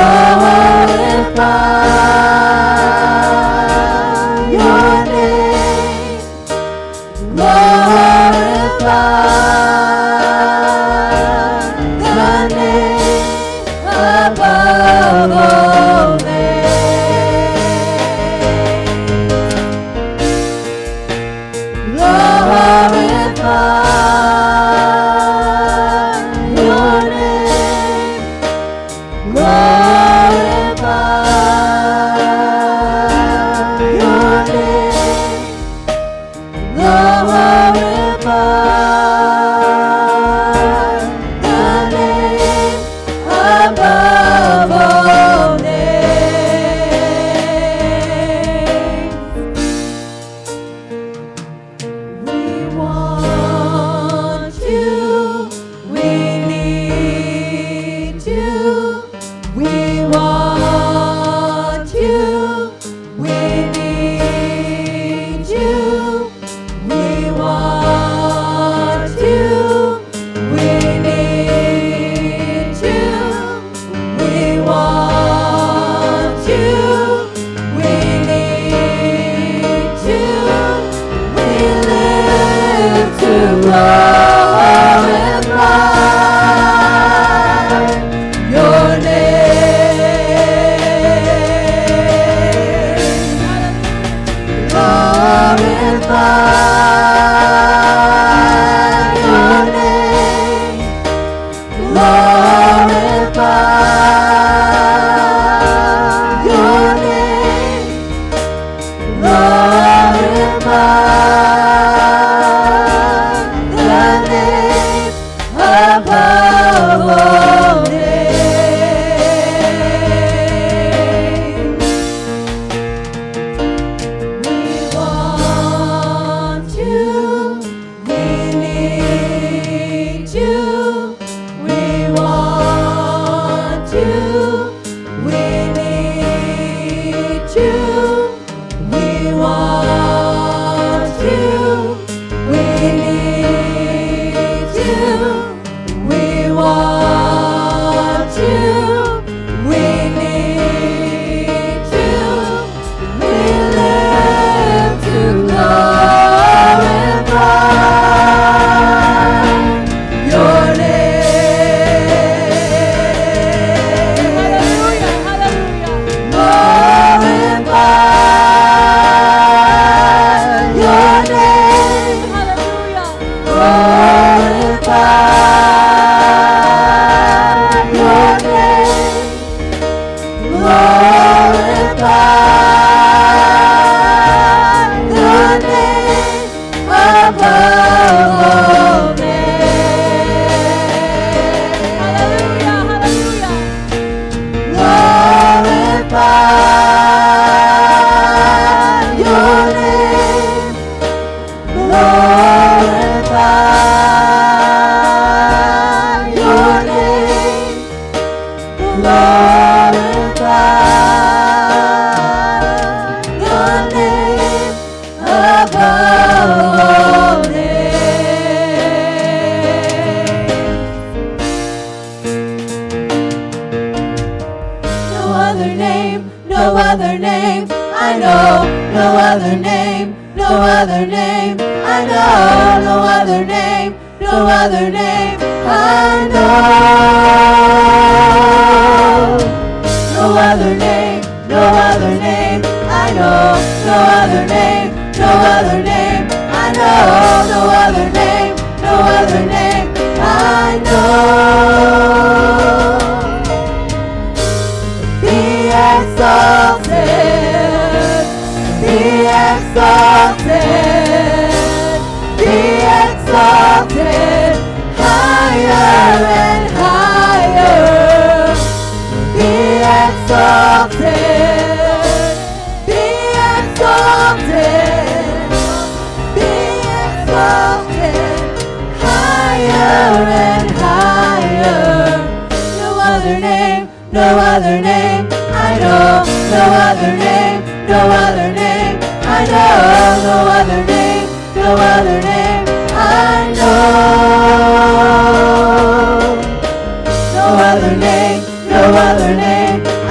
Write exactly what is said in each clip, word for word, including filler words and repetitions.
other name, no other name,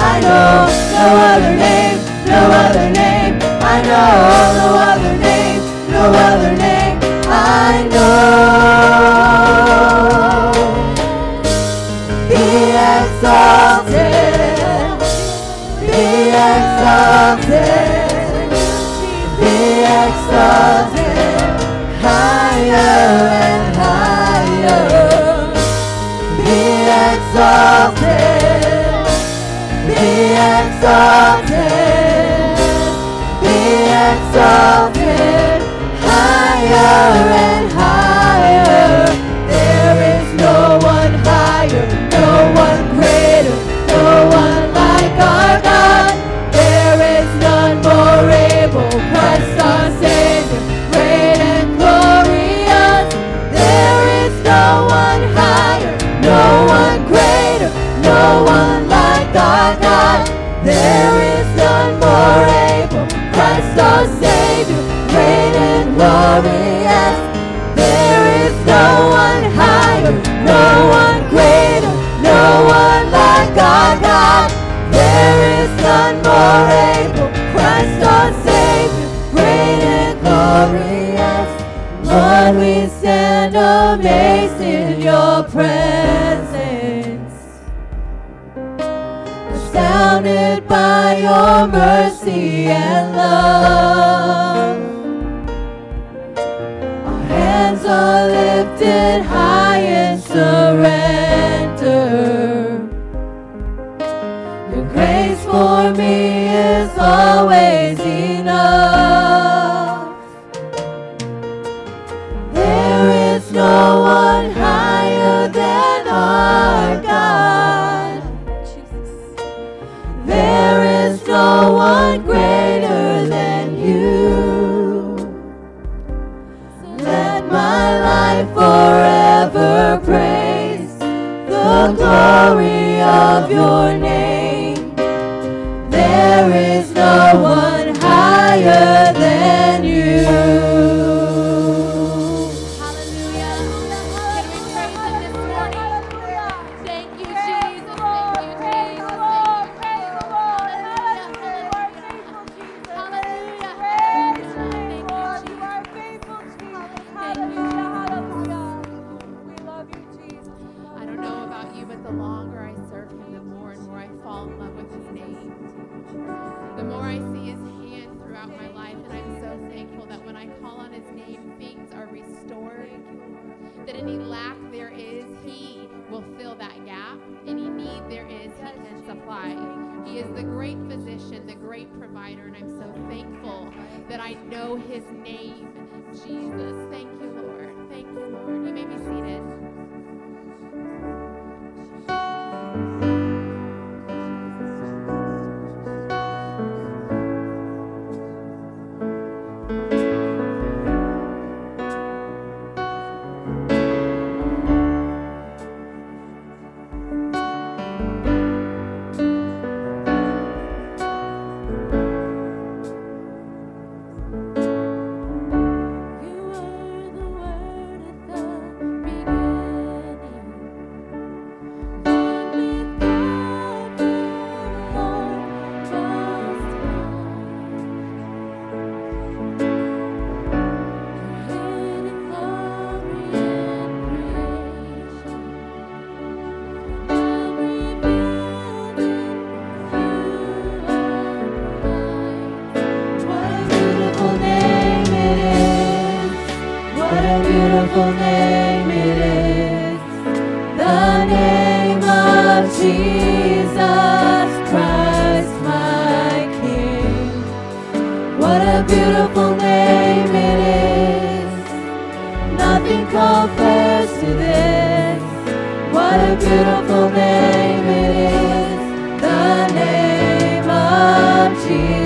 exalted, be exalted, higher and higher. There is no one higher, no one greater, no one like our God. There is none more able, Christ our Savior, great and glorious. There is no one higher, no one greater, no one like our God. There is none more able, Christ our Savior, great and glorious. There is no one higher, no one greater, no one like our God. There is none more able, Christ our Savior, great and glorious. Lord, we stand amazed in your presence, astounded by your mercy and love. Our hands are lifted high in surrender. Your grace for me is always enough. There is no one higher than our God. There is no one greater than you. Let my life forever praise the glory of your name. There is no one higher than you. Hallelujah. Can we praise him this morning? Thank you, Jesus. Thank you, Jesus. Thank you. Hallelujah. Hallelujah. Thank you, Jesus. I don't know about you, but the longer I serve him, the more and more I fall in love with his name. The more I see his hand throughout my life, and I'm so thankful that when I call on his name, things are restored. That any lack there is, he will fill that gap. Any need there is, he can supply. He is the great physician, the great provider, and I'm so thankful that I know his name, Jesus. Thank you, Lord. Thank you, Lord. You may be seated. Beautiful name it is, the name of Jesus Christ, my King. What a beautiful name it is, nothing compares to this. What a beautiful name it is, the name of Jesus.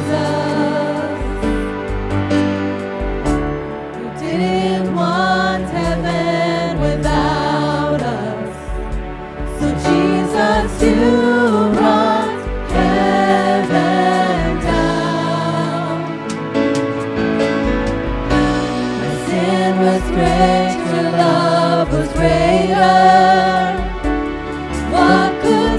You brought heaven down. My sin was great, your love was greater. What could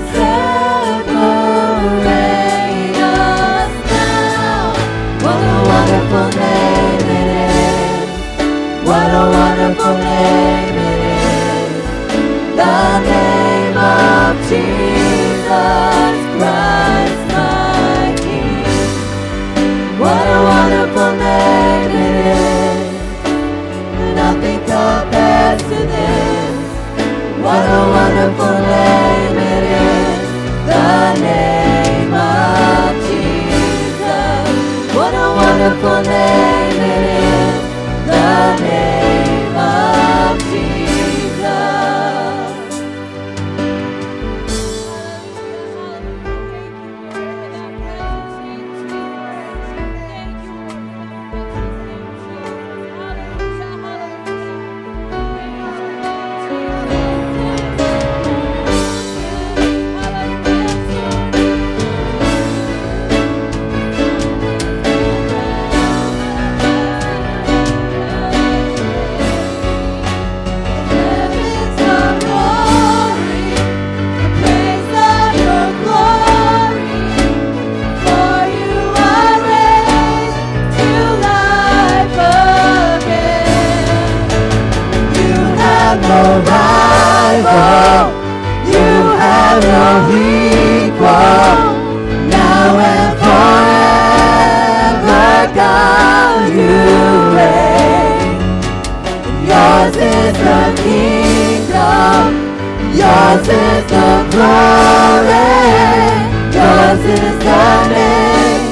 separate us now? What a wonderful name it is. What a wonderful name it is. The name of Jesus Christ, my King. What a wonderful name it is. Nothing compares to this. What a wonderful name it is. The name of Yours is the name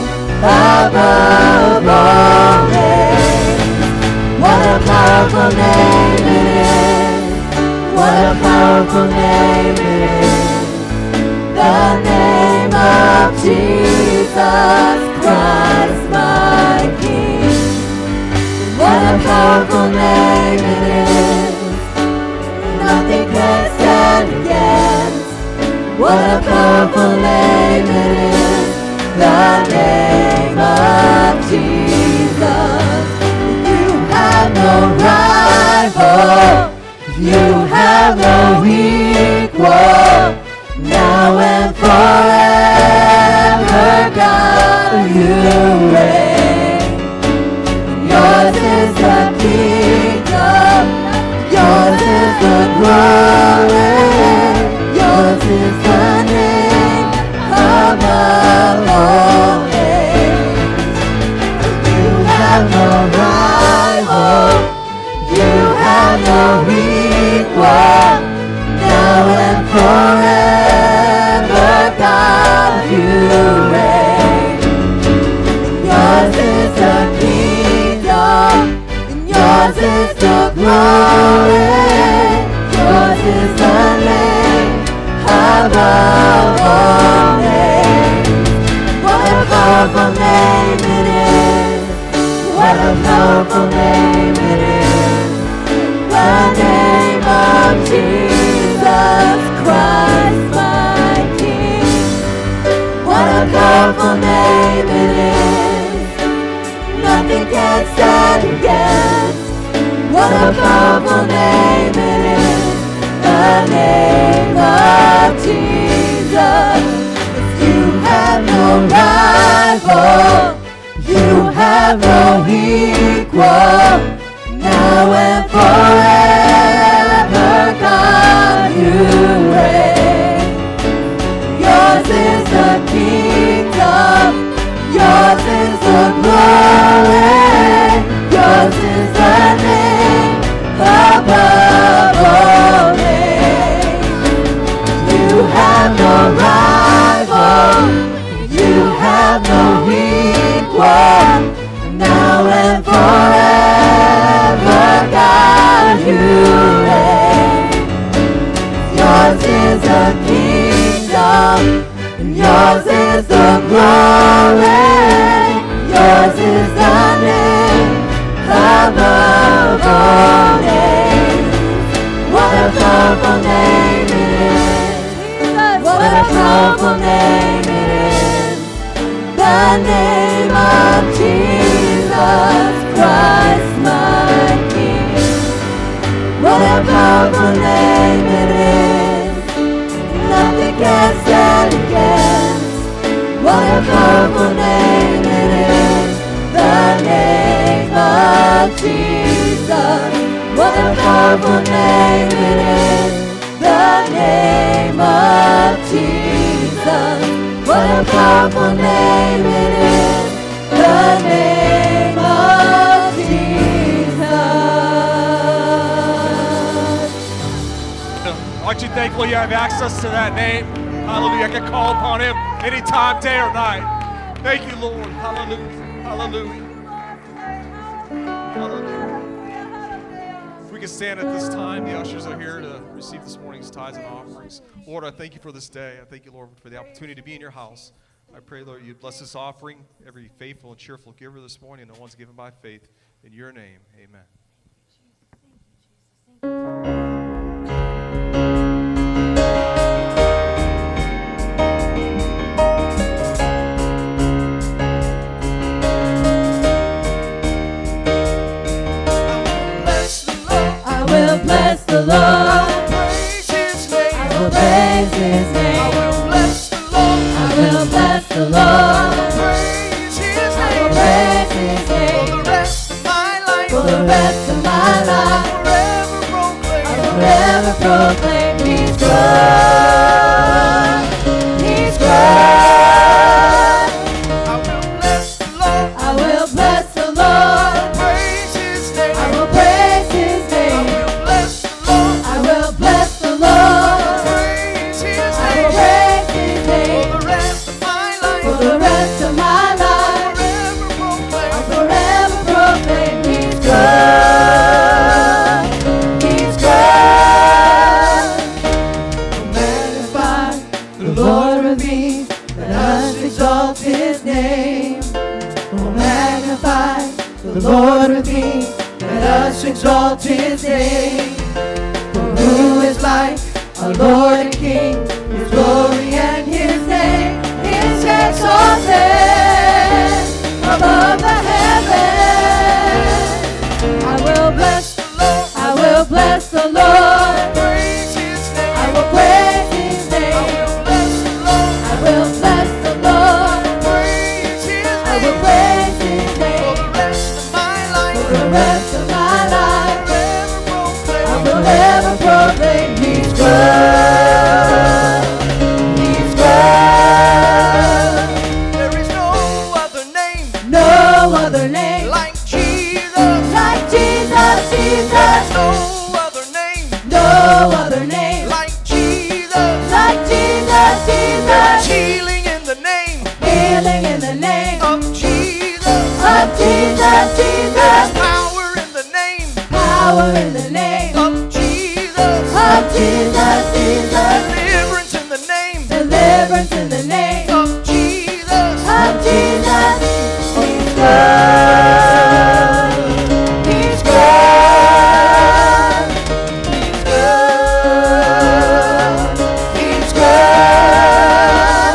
above all names. What a powerful name it is. What a powerful name it is. The name of Jesus Christ, my King. What a powerful name it is. Nothing can stand against. What a powerful name it is. The name of Jesus. You have no rival. You have no equal. Now and forever, God, you reign. Yours is the kingdom. Yours is the glory. Yours is the name above all names. You have no rival. You have no equal. Now and forever, God, you reign. Yours is the kingdom, and yours is the glory. Yours is the name above all names. What a powerful name it is. What a powerful name it is. The name of Jesus Christ, my King. What a powerful name it is. Nothing can stand against. What a powerful name it is. The name of Jesus. You have no rival. You have no equal. Now and forever, God, you reign. Yours is the kingdom. Yours is the glory. Yours is the name above all names. You have no rival. You have no equal. Now and forever, God, you reign. Yours is the kingdom, and yours is the glory. Yours is the name above all names. What a powerful name it is. What a powerful name it is. The name of Jesus Christ, my King. What a powerful name it is. Nothing can stand against. What a powerful name it is. The name of Jesus. What a powerful name it is. The name of Jesus. What a powerful name it is. The name of Jesus. Aren't you thankful you have access to that name? Hallelujah. I can call upon him anytime, day or night. Thank you, Lord. Hallelujah. Hallelujah. Hallelujah. If we can stand at this time, the ushers are here to receive this morning's tithes and offerings. Lord, I thank you for this day. I thank you, Lord, for the opportunity to be in your house. I pray, Lord, you bless this offering, every faithful and cheerful giver this morning, and the ones given by faith. In your name, amen. I will bless the Lord. I will praise his name. I will bless the Lord. I will bless the Lord. I will praise his name. For the rest of my life. For the rest Lord with me. Let us exalt his name. Oh, magnify the Lord with me. Let us exalt his name. For who is like our Lord and King? His glory and his name is exalted above the heavens. I will bless the Lord. I will bless the Lord. Praise his name. I will praise his name. I will bless the Lord. I will bless the Lord. Praise his I will name. praise his For name the rest of my life. for the rest of my life. Forever proclaim. I will ever proclaim he's good. He's good. There is no other name No other name like Jesus. like Jesus, There's Jesus. no other name No other name like Jesus. like Jesus, There's Jesus. healing in the name Healing in the name of Jesus. of Jesus, There's Jesus. power in the name Power in the name of Jesus. of Jesus, Jesus. Deliverance in the name Deliverance in the name of Jesus. of Jesus. He's good. He's good. He's good. He's good.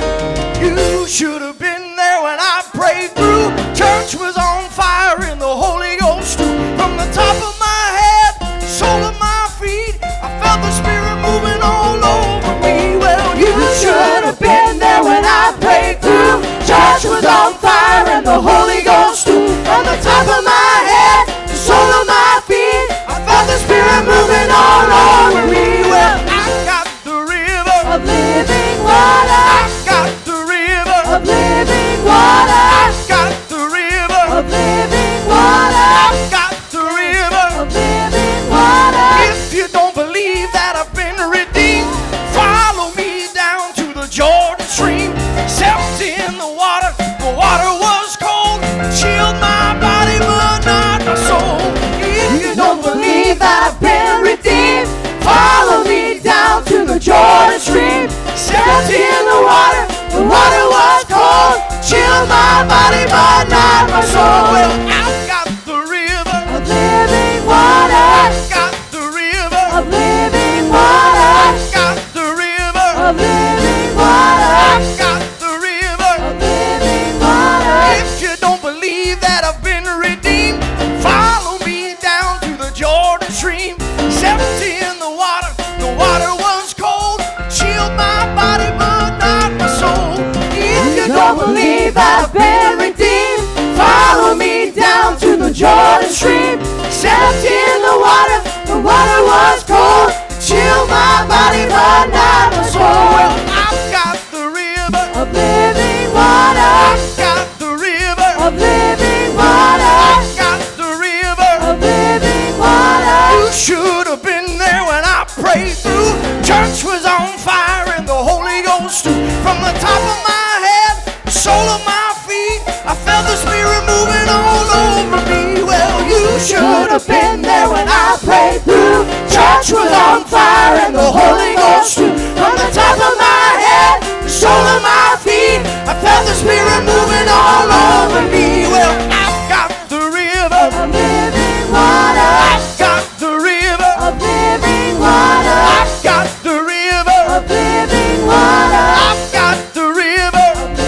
You should have been there when I prayed through. Church was on fire in the Holy Ghost too. From the top of my head, sole of my feet, I felt the Spirit moving all over me. Well, you should have been there when I prayed through. Church was on fire in the Holy Ghost too. From the top of my head, the sole of my feet, I felt the Spirit moving all over me. Well, I got the river Of living water. I got the river Of living water. I got the river Of living water. I got the river. Of living water. If you don't believe that I've been redeemed, follow me down to the Jordan stream. Stepped in the water, the water was cold, chilled my body but not my soul. If you don't believe that I've been redeemed, follow me down to the Jordan stream. Stepped in the water, the water was cold, chilled my body but not my soul. Well, I've got the river, Of living water. I've got the river, Of living water. I've got the river, Of living water. I've got the river. Of living water. If you don't believe that I've been redeemed, follow me down to the Jordan stream. Stepped in the water, the water was cold, chilled my body but not my soul. If you don't believe that I've been redeemed, follow me down to the Jordan stream. Stepped in the water, the water was cold, chilled my body but not my soul. Well, I've got the river, Of living water. I've got the river, Of living water. I've got the river. Of living water. You should have been there when I prayed through. Church was on fire in the Holy Ghost too. From the top of my head, sole of my feet, I felt the Spirit moving all over me. Well, you should have been there when I prayed through. Church was on fire in the Holy Ghost too. From the top of my head, sole of my feet, I felt the Spirit moving all over me. Well, I've got the river, Of living water. I've got the river, Of living water. I've got the river, Of living water. I've got the river.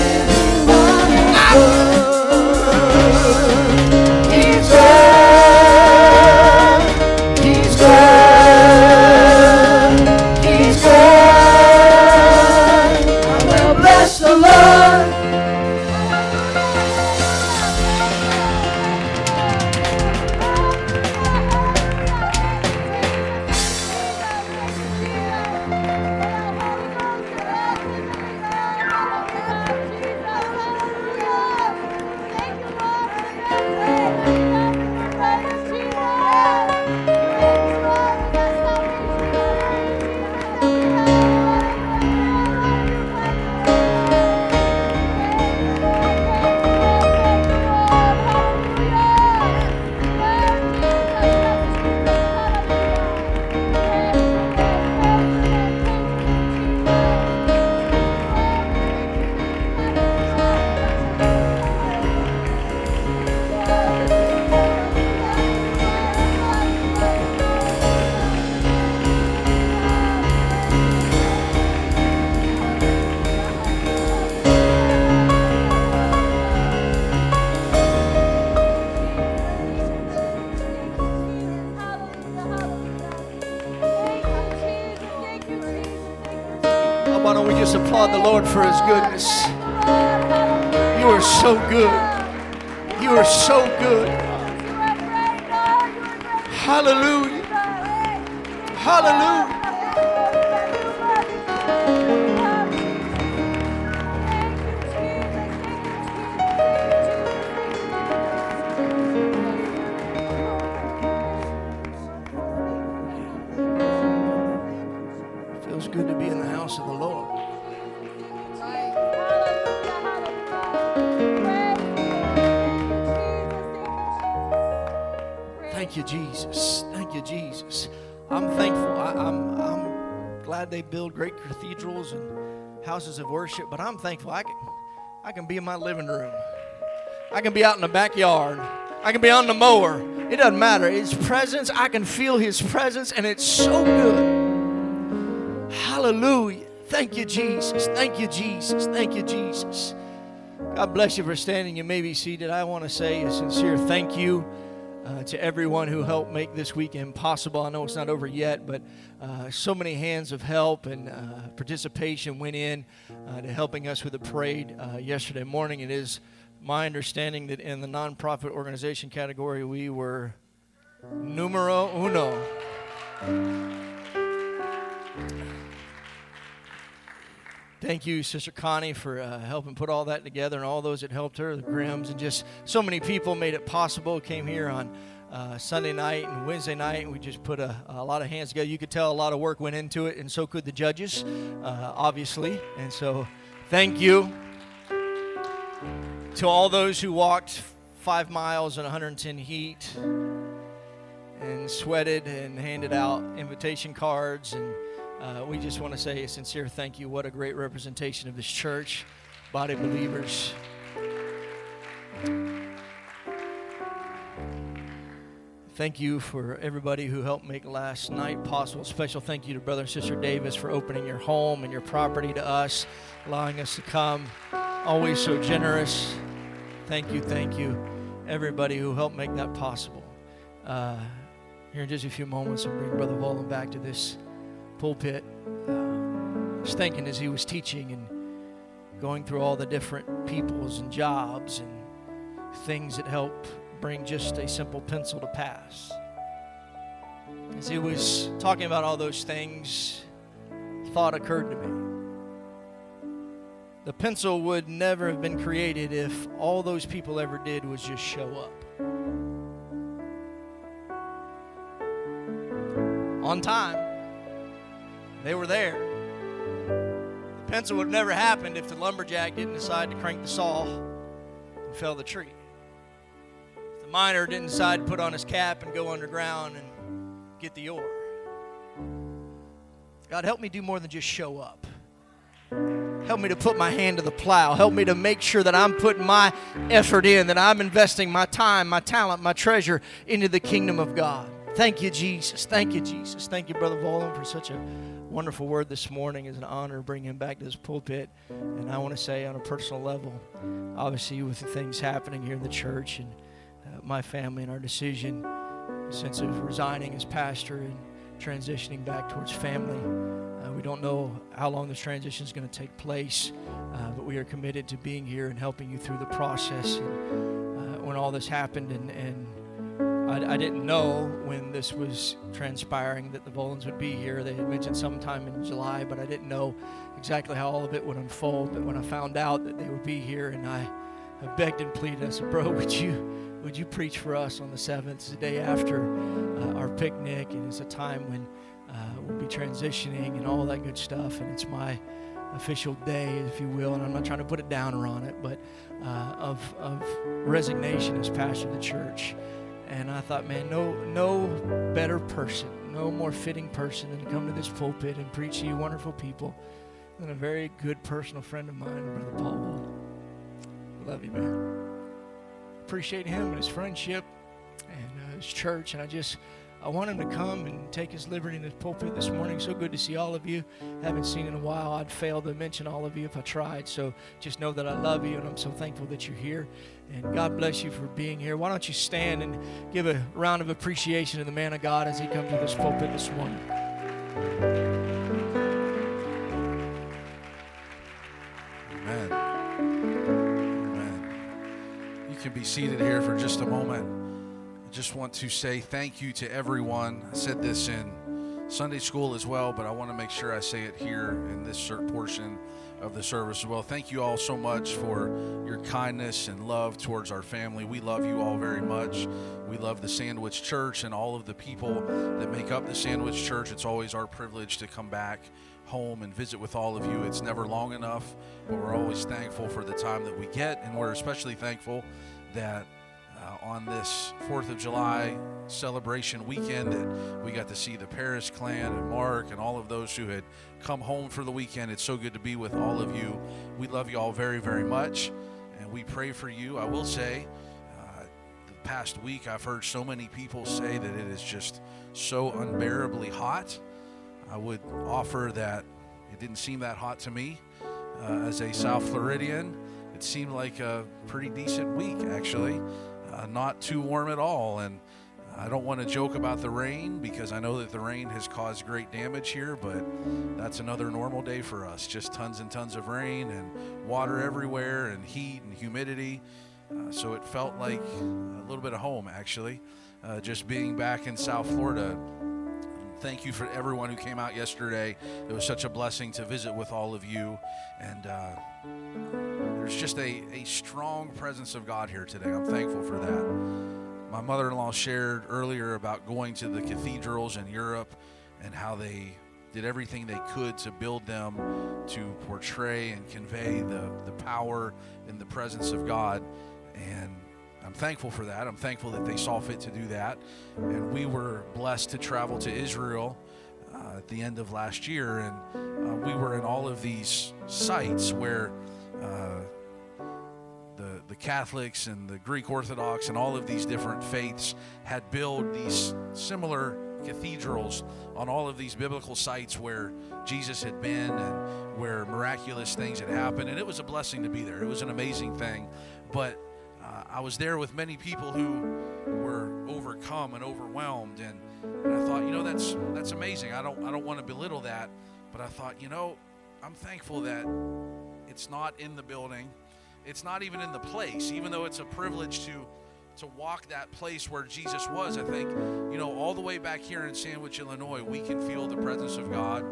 He's good, he's good, he's applaud the Lord for His goodness. You are so good. You are so good. Hallelujah. Hallelujah. Feels good to be in the house of the Lord. Thank you, Jesus. Thank you, Jesus. I'm thankful. I, I'm, I'm glad they build great cathedrals and houses of worship, but I'm thankful I can, I can be in my living room. I can be out in the backyard. I can be on the mower. It doesn't matter. His presence, I can feel His presence, and it's so good. Hallelujah. Thank you, Jesus. Thank you, Jesus. Thank you, Jesus. God bless you for standing. You may be seated. I want to say a sincere thank you Uh, to everyone who helped make this weekend possible. I know it's not over yet, but uh, so many hands of help and uh, participation went in uh, to helping us with the parade uh, yesterday morning. It is my understanding that in the nonprofit organization category, we were numero uno. Thank you, Sister Connie, for uh, helping put all that together, and all those that helped her, the Grims, and just so many people made it possible. Came here on uh, Sunday night and Wednesday night, and we just put a, a lot of hands together. You could tell a lot of work went into it, and so could the judges, uh, obviously. And so thank you to all those who walked five miles in one hundred ten heat and sweated and handed out invitation cards. And Uh, we just want to say a sincere thank you. What a great representation of this church, body of believers. Thank you for everybody who helped make last night possible. Special thank you to Brother and Sister Davis for opening your home and your property to us, allowing us to come. Always so generous. Thank you, thank you, everybody who helped make that possible. Uh, here in just a few moments, I'll bring Brother Volan back to this pulpit. Uh, I was thinking as he was teaching and going through all the different peoples and jobs and things that help bring just a simple pencil to pass. As he was talking about all those things, a thought occurred to me. The pencil would never have been created if all those people ever did was just show up. On time. They were there. The pencil would have never happened if the lumberjack didn't decide to crank the saw and fell the tree. If the miner didn't decide to put on his cap and go underground and get the ore. God, help me do more than just show up. Help me to put my hand to the plow. Help me to make sure that I'm putting my effort in, that I'm investing my time, my talent, my treasure into the kingdom of God. Thank you, Jesus. Thank you, Jesus. Thank you, Brother Volan, for such a wonderful word this morning. It's an honor to bring him back to this pulpit. And I want to say on a personal level, obviously with the things happening here in the church and uh, my family and our decision, since of resigning as pastor and transitioning back towards family. Uh, we don't know how long this transition is going to take place, uh, but we are committed to being here and helping you through the process. And uh, when all this happened and, and I, I didn't know when this was transpiring that the Volans would be here. They had mentioned sometime in July, but I didn't know exactly how all of it would unfold. But when I found out that they would be here, and I, I begged and pleaded, I said, bro, would you would you preach for us on the seventh? It's the day after uh, our picnic, and it's a time when uh, we'll be transitioning and all that good stuff. And it's my official day, if you will, and I'm not trying to put a downer on it, but uh, of, of resignation as pastor of the church. And I thought, man, no no better person, no more fitting person than to come to this pulpit and preach to you wonderful people than a very good personal friend of mine, Brother Paul. Love you, man. Appreciate him and his friendship and uh, his church. And I just, I want him to come and take his liberty in this pulpit this morning. So good to see all of you. Haven't seen in a while. I'd fail to mention all of you if I tried. So just know that I love you, and I'm so thankful that you're here. And God bless you for being here. Why don't you stand and give a round of appreciation to the man of God as he comes to this pulpit this morning. Amen. Amen. You can be seated here for just a moment. I just want to say thank you to everyone. I said this in Sunday school as well, but I want to make sure I say it here in this certain portion of the service as well. Thank you all so much for your kindness and love towards our family. We love you all very much. We love the Sandwich Church and all of the people that make up the Sandwich Church. It's always our privilege to come back home and visit with all of you. It's never long enough, but we're always thankful for the time that we get, and we're especially thankful that uh, on this fourth of July celebration weekend that we got to see the Paris clan and Mark and all of those who had come home for the weekend. It's so good to be with all of you. We love you all very, very much, and we pray for you. I will say, uh, the past week I've heard so many people say that it is just so unbearably hot. I would offer that it didn't seem that hot to me. Uh, as a South Floridian, it seemed like a pretty decent week, actually. Uh, not too warm at all. And I don't want to joke about the rain because I know that the rain has caused great damage here, but that's another normal day for us. Just tons and tons of rain and water everywhere and heat and humidity. Uh, so it felt like a little bit of home, actually, uh, just being back in South Florida. Thank you for everyone who came out yesterday. It was such a blessing to visit with all of you. And uh, there's just a, a strong presence of God here today. I'm thankful for that. My mother-in-law shared earlier about going to the cathedrals in Europe and how they did everything they could to build them to portray and convey the, the power and the presence of God. And I'm thankful for that. I'm thankful that they saw fit to do that. And we were blessed to travel to Israel uh, at the end of last year. And uh, we were in all of these sites where uh, the, the Catholics and the Greek Orthodox and all of these different faiths had built these similar cathedrals on all of these biblical sites where Jesus had been and where miraculous things had happened. And it was a blessing to be there. It was an amazing thing. But Uh, I was there with many people who were overcome and overwhelmed, and, and I thought, you know, that's that's amazing. I don't I don't want to belittle that, but I thought, you know, I'm thankful that it's not in the building, it's not even in the place, even though it's a privilege to to walk that place where Jesus was. I think, you know, all the way back here in Sandwich, Illinois, we can feel the presence of God.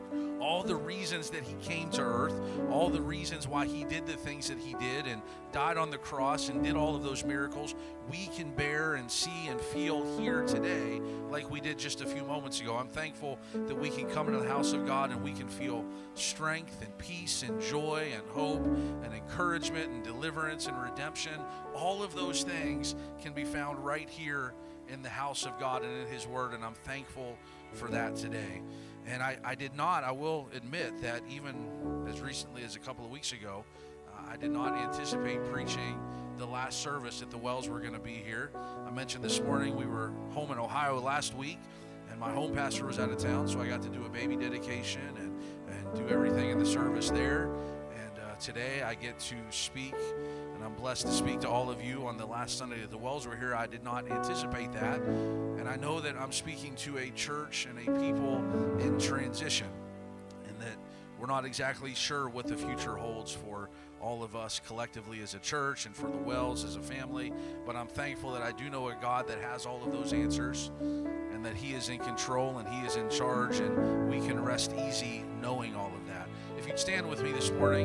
All the reasons that he came to earth, all the reasons why he did the things that he did and died on the cross and did all of those miracles, we can bear and see and feel here today like we did just a few moments ago. I'm thankful that we can come into the house of God and we can feel strength and peace and joy and hope and encouragement and deliverance and redemption. All of those things can be found right here in the house of God and in his word, and I'm thankful for that today. And I, I did not, I will admit that even as recently as a couple of weeks ago, uh, I did not anticipate preaching the last service at the Wells were going to be here. I mentioned this morning we were home in Ohio last week, and my home pastor was out of town, so I got to do a baby dedication and, and do everything in the service there. And uh, today I get to speak, and I'm blessed to speak to all of you on the last Sunday that the Wells were here. I did not anticipate that. And I know that I'm speaking to a church and a people in transition, and that we're not exactly sure what the future holds for all of us collectively as a church and for the Wells as a family. But I'm thankful that I do know a God that has all of those answers, and that he is in control and he is in charge, and we can rest easy knowing all of that. If you'd stand with me this morning,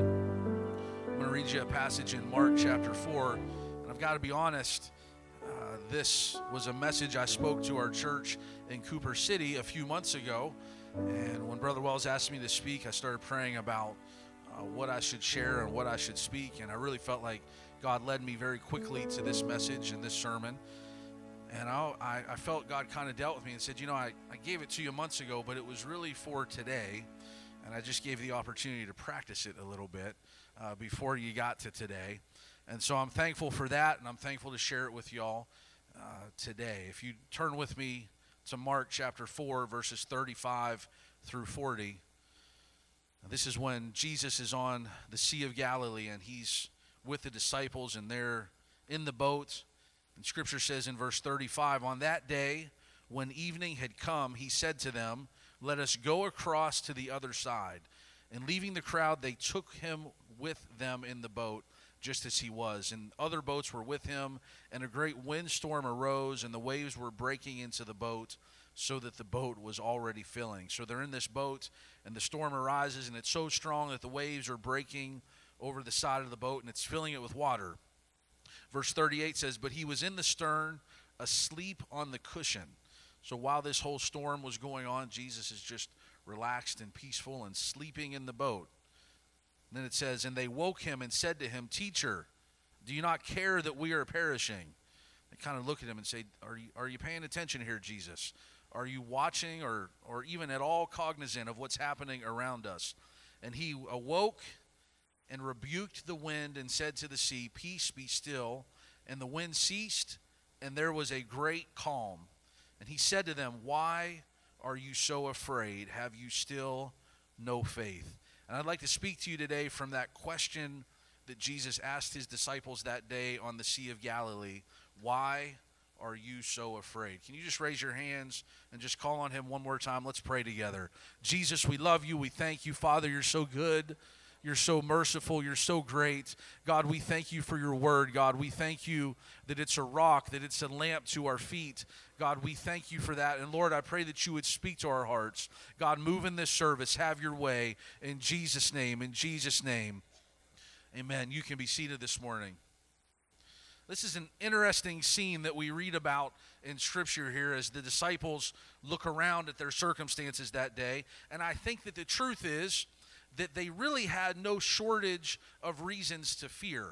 I'm going to read you a passage in Mark chapter four, and I've got to be honest, uh, this was a message I spoke to our church in Cooper City a few months ago, and when Brother Wells asked me to speak, I started praying about uh, what I should share and what I should speak, and I really felt like God led me very quickly to this message and this sermon, and I, I, I felt God kind of dealt with me and said, you know, I, I gave it to you months ago, but it was really for today, and I just gave you the opportunity to practice it a little bit Uh, before you got to today. And so I'm thankful for that, and I'm thankful to share it with y'all uh, today. If you turn with me to Mark chapter four, verses thirty-five through forty. This is when Jesus is on the Sea of Galilee, and he's with the disciples, and they're in the boat. And Scripture says in verse thirty-five, on that day, when evening had come, he said to them, let us go across to the other side. And leaving the crowd, they took him with them in the boat, just as he was. And other boats were with him, and a great windstorm arose, and the waves were breaking into the boat, so that the boat was already filling. So they're in this boat, and the storm arises, and it's so strong that the waves are breaking over the side of the boat, and it's filling it with water. Verse thirty-eight says, but he was in the stern, asleep on the cushion. So while this whole storm was going on, Jesus is just relaxed and peaceful and sleeping in the boat. And then it says, and they woke him and said to him, Teacher, do you not care that we are perishing? They kind of look at him and say, are you, are you paying attention here, Jesus? Are you watching or, or even at all cognizant of what's happening around us? And he awoke and rebuked the wind and said to the sea, Peace, be still. And the wind ceased, and there was a great calm. And he said to them, Why are you so afraid? Have you still no faith? And I'd like to speak to you today from that question that Jesus asked his disciples that day on the Sea of Galilee. Why are you so afraid? Can you just raise your hands and just call on him one more time? Let's pray together. Jesus, we love you. We thank you, Father. You're so good. You're so merciful. You're so great. God, we thank you for your word. God, we thank you that it's a rock, that it's a lamp to our feet. God, we thank you for that. And Lord, I pray that you would speak to our hearts. God, move in this service. Have your way. In Jesus' name, in Jesus' name. Amen. You can be seated this morning. This is an interesting scene that we read about in Scripture here as the disciples look around at their circumstances that day. And I think that the truth is that they really had no shortage of reasons to fear.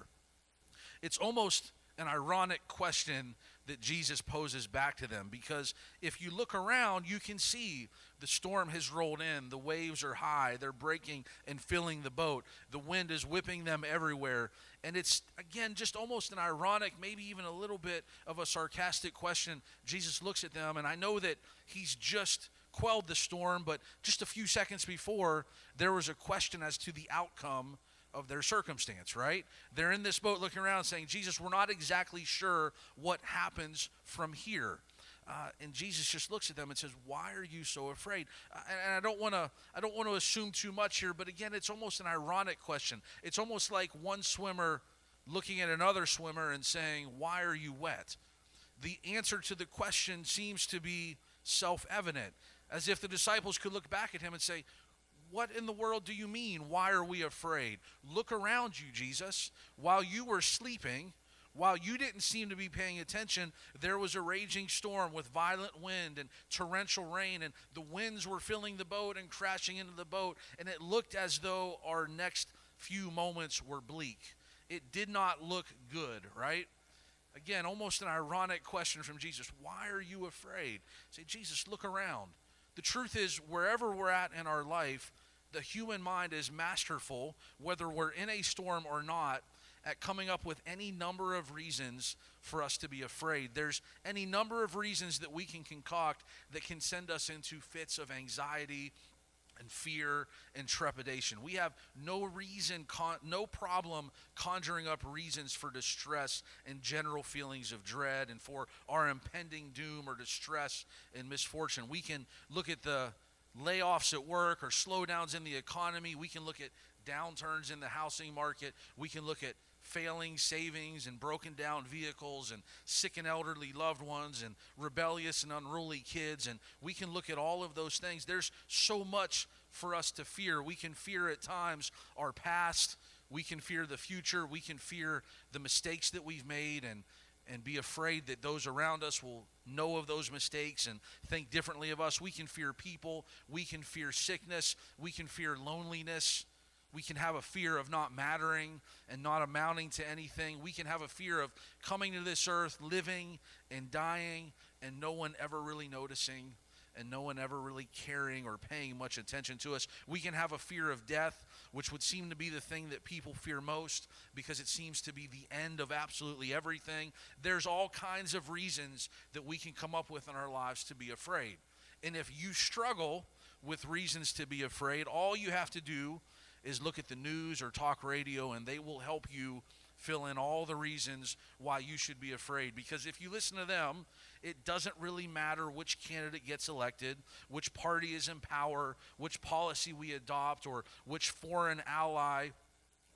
It's almost an ironic question that Jesus poses back to them, because if you look around, you can see the storm has rolled in, the waves are high, they're breaking and filling the boat, the wind is whipping them everywhere, and it's, again, just almost an ironic, maybe even a little bit of a sarcastic question. Jesus looks at them, and I know that he's just quelled the storm, but just a few seconds before, there was a question as to the outcome of their circumstance, right? They're in this boat looking around saying, Jesus, we're not exactly sure what happens from here. Uh, and Jesus just looks at them and says, why are you so afraid? Uh, and, and I don't want to I don't want to assume too much here, but again, it's almost an ironic question. It's almost like one swimmer looking at another swimmer and saying, why are you wet? The answer to the question seems to be self-evident, as if the disciples could look back at him and say, what in the world do you mean? Why are we afraid? Look around you, Jesus. While you were sleeping, while you didn't seem to be paying attention, there was a raging storm with violent wind and torrential rain, and the winds were filling the boat and crashing into the boat, and it looked as though our next few moments were bleak. It did not look good, right? Again, almost an ironic question from Jesus. Why are you afraid? Say, Jesus, look around. The truth is, wherever we're at in our life, the human mind is masterful, whether we're in a storm or not, at coming up with any number of reasons for us to be afraid. There's any number of reasons that we can concoct that can send us into fits of anxiety and fear and trepidation. We have no reason, con- no problem conjuring up reasons for distress and general feelings of dread and for our impending doom or distress and misfortune. We can look at the layoffs at work or slowdowns in the economy. We can look at downturns in the housing market. We can look at failing savings and broken down vehicles and sick and elderly loved ones and rebellious and unruly kids, and we can look at all of those things. There's so much for us to fear. We can fear at times our past. We can fear the future. We can fear the mistakes that we've made and and be afraid that those around us will know of those mistakes and think differently of us. We can fear people. We can fear sickness. We can fear loneliness. We can have a fear of not mattering and not amounting to anything. We can have a fear of coming to this earth, living and dying, and no one ever really noticing, and no one ever really caring or paying much attention to us. We can have a fear of death, which would seem to be the thing that people fear most because it seems to be the end of absolutely everything. There's all kinds of reasons that we can come up with in our lives to be afraid. And if you struggle with reasons to be afraid, all you have to do is look at the news or talk radio, and they will help you fill in all the reasons why you should be afraid. Because if you listen to them, it doesn't really matter which candidate gets elected, which party is in power, which policy we adopt, or which foreign ally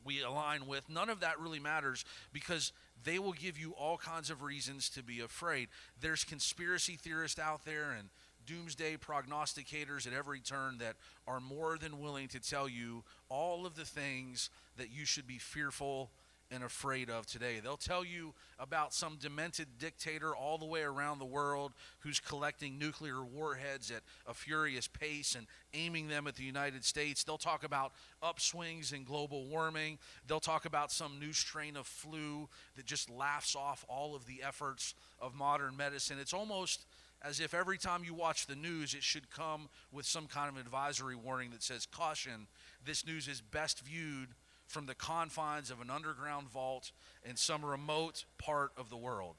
we align with. None of that really matters because they will give you all kinds of reasons to be afraid. There's conspiracy theorists out there and doomsday prognosticators at every turn that are more than willing to tell you all of the things that you should be fearful and afraid of today. They'll tell you about some demented dictator all the way around the world who's collecting nuclear warheads at a furious pace and aiming them at the United States. They'll talk about upswings in global warming. They'll talk about some new strain of flu that just laughs off all of the efforts of modern medicine. It's almost as if every time you watch the news, it should come with some kind of advisory warning that says, caution, this news is best viewed from the confines of an underground vault in some remote part of the world.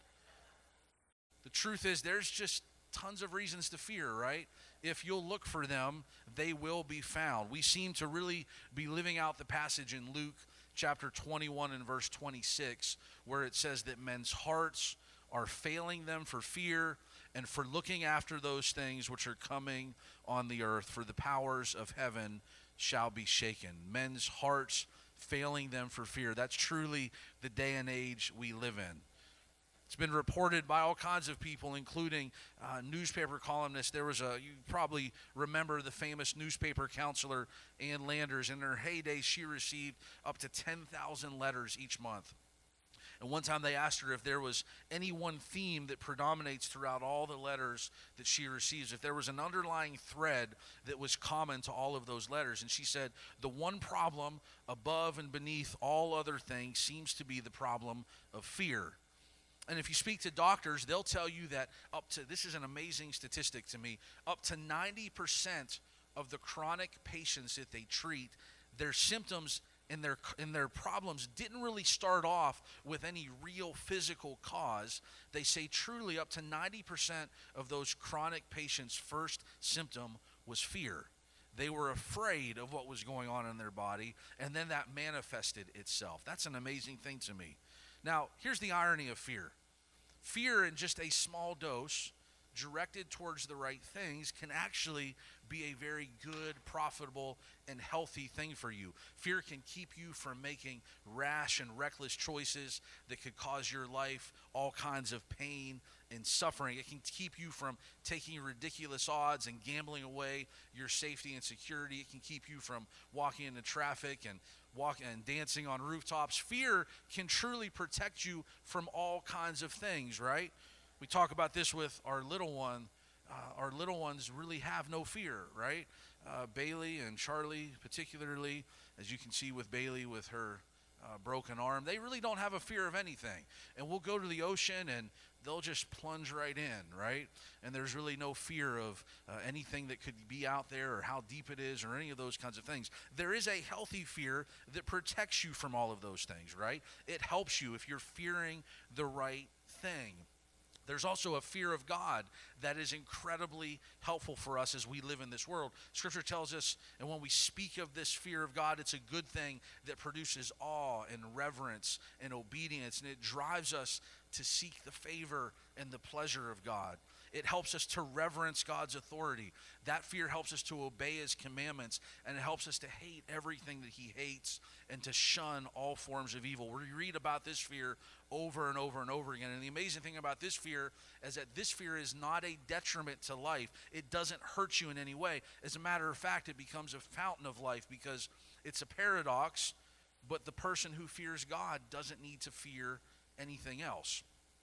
The truth is, there's just tons of reasons to fear, right? If you'll look for them, they will be found. We seem to really be living out the passage in Luke chapter twenty-one and verse twenty-six, where it says that men's hearts are failing them for fear and for looking after those things which are coming on the earth, for the powers of heaven shall be shaken. Men's hearts failing them for fear. That's truly the day and age we live in. It's been reported by all kinds of people, including uh, newspaper columnists. There was a, you probably remember the famous newspaper counselor, Ann Landers. In her heyday, she received up to ten thousand letters each month. And one time they asked her if there was any one theme that predominates throughout all the letters that she receives, if there was an underlying thread that was common to all of those letters. And she said, the one problem above and beneath all other things seems to be the problem of fear. And if you speak to doctors, they'll tell you that up to, this is an amazing statistic to me, up to ninety percent of the chronic patients that they treat, their symptoms and their and their problems didn't really start off with any real physical cause. They say truly up to ninety percent of those chronic patients' first symptom was fear. They were afraid of what was going on in their body, and then that manifested itself. That's an amazing thing to me. Now, here's the irony of fear. Fear in just a small dose, directed towards the right things, can actually be a very good, profitable, and healthy thing for you. Fear can keep you from making rash and reckless choices that could cause your life all kinds of pain and suffering. It can keep you from taking ridiculous odds and gambling away your safety and security. It can keep you from walking into traffic and walking and dancing on rooftops. Fear can truly protect you from all kinds of things, right? We talk about this with our little one. Uh, our little ones really have no fear, right? Uh, Bailey and Charlie, particularly, as you can see with Bailey with her uh, broken arm, they really don't have a fear of anything. And we'll go to the ocean and they'll just plunge right in, right? And there's really no fear of uh, anything that could be out there or how deep it is or any of those kinds of things. There is a healthy fear that protects you from all of those things, right? It helps you if you're fearing the right thing. There's also a fear of God that is incredibly helpful for us as we live in this world. Scripture tells us, and when we speak of this fear of God, it's a good thing that produces awe and reverence and obedience, and it drives us to seek the favor and the pleasure of God. It helps us to reverence God's authority. That fear helps us to obey his commandments, and it helps us to hate everything that he hates and to shun all forms of evil. We read about this fear over and over and over again. And the amazing thing about this fear is that this fear is not a detriment to life. It doesn't hurt you in any way. As a matter of fact, it becomes a fountain of life because it's a paradox, but the person who fears God doesn't need to fear anything else.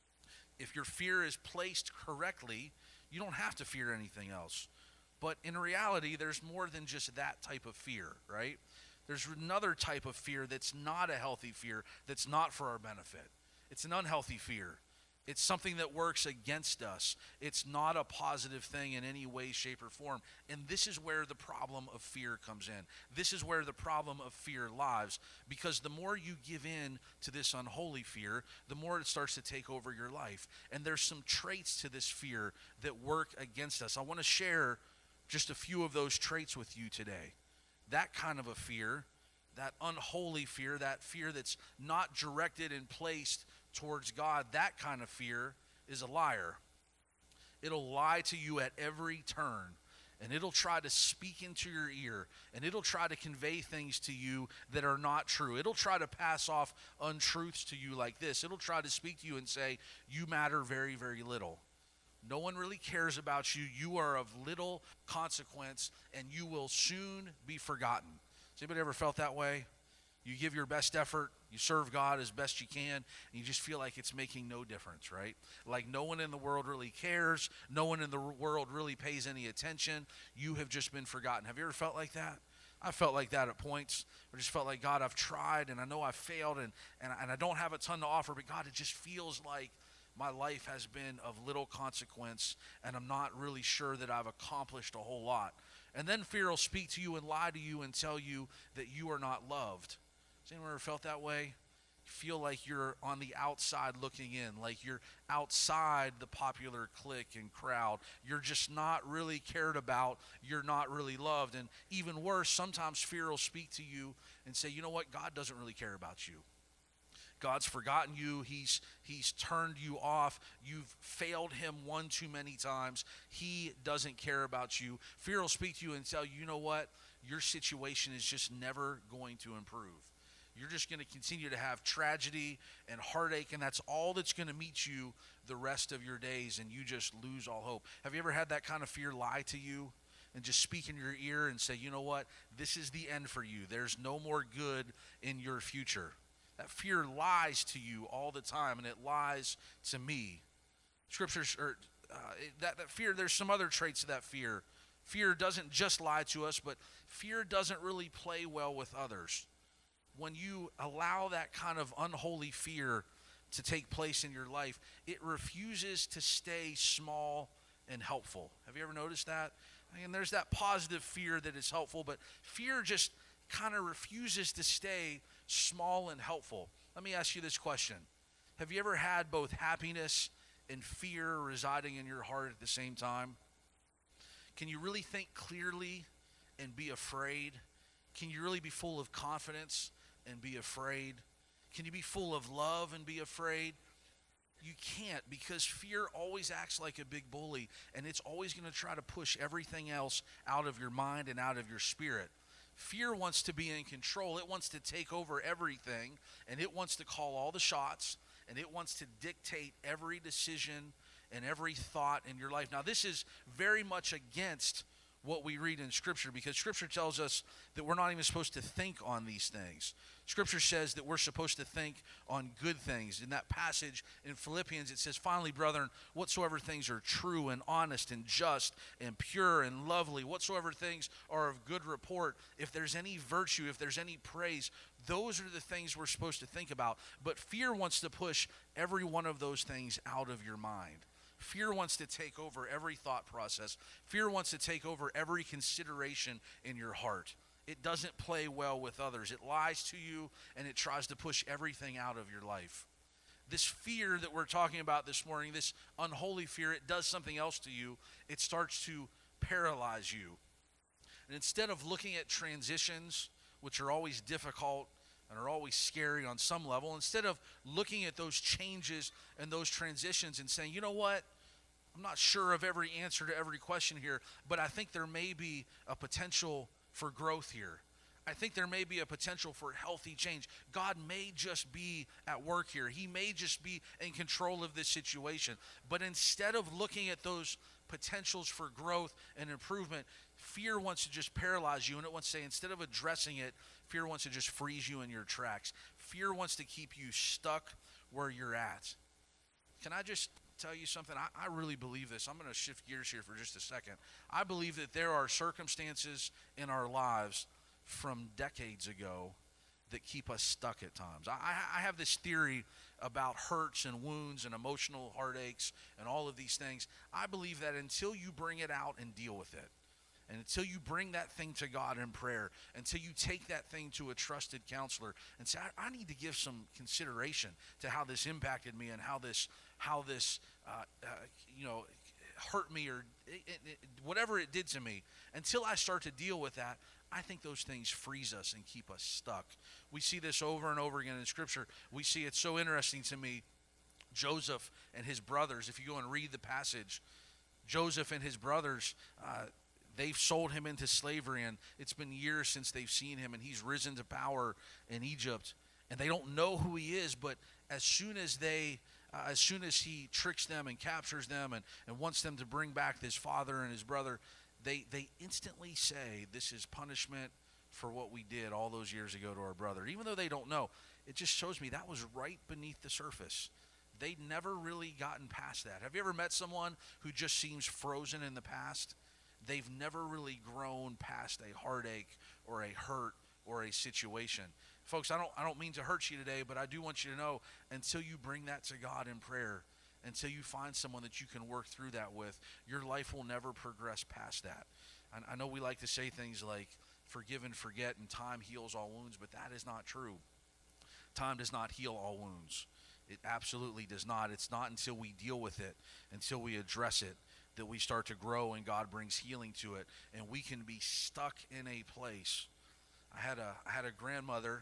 If your fear is placed correctly, you don't have to fear anything else. But in reality, there's more than just that type of fear, right? There's another type of fear that's not a healthy fear, that's not for our benefit. It's an unhealthy fear. It's something that works against us. It's not a positive thing in any way, shape, or form. And this is where the problem of fear comes in. This is where the problem of fear lies. Because the more you give in to this unholy fear, the more it starts to take over your life. And there's some traits to this fear that work against us. I want to share just a few of those traits with you today. That kind of a fear, that unholy fear, that fear that's not directed and placed towards God, that kind of fear is a liar. It'll lie to you at every turn. And it'll try to speak into your ear, and it'll try to convey things to you that are not true. It'll try to pass off untruths to you like this. It'll try to speak to you and say, you matter very, very little. No one really cares about you. You are of little consequence, and you will soon be forgotten. Has anybody ever felt that way? You give your best effort, you serve God as best you can, and you just feel like it's making no difference, right? Like no one in the world really cares. No one in the world really pays any attention. You have just been forgotten. Have you ever felt like that? I felt like that at points. I just felt like, God, I've tried, and I know I've failed, and, and, and I don't have a ton to offer, but God, it just feels like my life has been of little consequence, and I'm not really sure that I've accomplished a whole lot. And then fear will speak to you and lie to you and tell you that you are not loved. Has anyone ever felt that way? You feel like you're on the outside looking in, like you're outside the popular clique and crowd. You're just not really cared about. You're not really loved. And even worse, sometimes fear will speak to you and say, you know what? God doesn't really care about you. God's forgotten you. He's he's turned you off. You've failed him one too many times. He doesn't care about you. Fear will speak to you and tell you, you know what? Your situation is just never going to improve. You're just going to continue to have tragedy and heartache, and that's all that's going to meet you the rest of your days, and you just lose all hope. Have you ever had that kind of fear lie to you and just speak in your ear and say, you know what? This is the end for you. There's no more good in your future. That fear lies to you all the time, and it lies to me. Scriptures, or uh, that, that fear, there's some other traits of that fear. Fear doesn't just lie to us, but fear doesn't really play well with others. When you allow that kind of unholy fear to take place in your life, it refuses to stay small and helpful. Have you ever noticed that? I mean, there's that positive fear that is helpful, but fear just kind of refuses to stay small and helpful. Let me ask you this question. Have you ever had both happiness and fear residing in your heart at the same time? Can you really think clearly and be afraid? Can you really be full of confidence and be afraid? Can you be full of love and be afraid? You can't, because fear always acts like a big bully, and it's always going to try to push everything else out of your mind and out of your spirit. Fear wants to be in control. It wants to take over everything, and it wants to call all the shots, and it wants to dictate every decision and every thought in your life. Now, this is very much against what we read in Scripture, because Scripture tells us that we're not even supposed to think on these things. Scripture says that we're supposed to think on good things. In that passage in Philippians, it says, finally, brethren, whatsoever things are true and honest and just and pure and lovely, whatsoever things are of good report, if there's any virtue, if there's any praise, those are the things we're supposed to think about. But fear wants to push every one of those things out of your mind. Fear wants to take over every thought process. Fear wants to take over every consideration in your heart. It doesn't play well with others. It lies to you, and it tries to push everything out of your life. This fear that we're talking about this morning, this unholy fear, it does something else to you. It starts to paralyze you. And instead of looking at transitions, which are always difficult and are always scary on some level, instead of looking at those changes and those transitions and saying, you know what, I'm not sure of every answer to every question here, but I think there may be a potential for growth here. I think there may be a potential for healthy change. God may just be at work here. He may just be in control of this situation. But instead of looking at those potentials for growth and improvement, fear wants to just paralyze you, and it wants to say, instead of addressing it, fear wants to just freeze you in your tracks. Fear wants to keep you stuck where you're at. Can I just tell you something? I, I really believe this. I'm going to shift gears here for just a second. I believe that there are circumstances in our lives from decades ago that keep us stuck at times. I, I have this theory about hurts and wounds and emotional heartaches and all of these things. I believe that until you bring it out and deal with it, and until you bring that thing to God in prayer, until you take that thing to a trusted counselor and say, I, I need to give some consideration to how this impacted me and how this, how this, uh, uh, you know, hurt me or it, it, it, whatever it did to me. Until I start to deal with that, I think those things freeze us and keep us stuck. We see this over and over again in Scripture. We see it's so interesting to me. Joseph and his brothers, if you go and read the passage, Joseph and his brothers, uh, they've sold him into slavery, and it's been years since they've seen him, and he's risen to power in Egypt, and they don't know who he is. But as soon as they uh, as soon as he tricks them and captures them and, and wants them to bring back his father and his brother, they they instantly say, this is punishment for what we did all those years ago to our brother. Even though they don't know, it just shows me that was right beneath the surface. They'd never really gotten past that. Have you ever met someone who just seems frozen in the past? They've never really grown past a heartache or a hurt or a situation. Folks, I don't I don't mean to hurt you today, but I do want you to know, until you bring that to God in prayer, until you find someone that you can work through that with, your life will never progress past that. I, I know we like to say things like forgive and forget and time heals all wounds, but that is not true. Time does not heal all wounds. It absolutely does not. It's not until we deal with it, until we address it, that we start to grow and God brings healing to it, and we can be stuck in a place. I had a I had a grandmother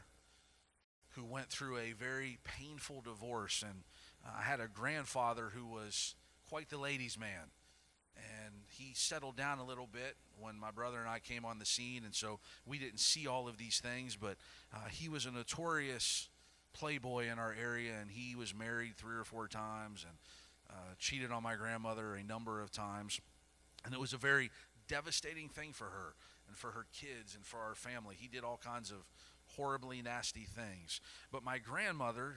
who went through a very painful divorce, and uh, I had a grandfather who was quite the ladies' man, and he settled down a little bit when my brother and I came on the scene, and so we didn't see all of these things, but uh, he was a notorious playboy in our area, and he was married three or four times and uh, cheated on my grandmother a number of times, and it was a very devastating thing for her and for her kids and for our family. He did all kinds of horribly nasty things, but my grandmother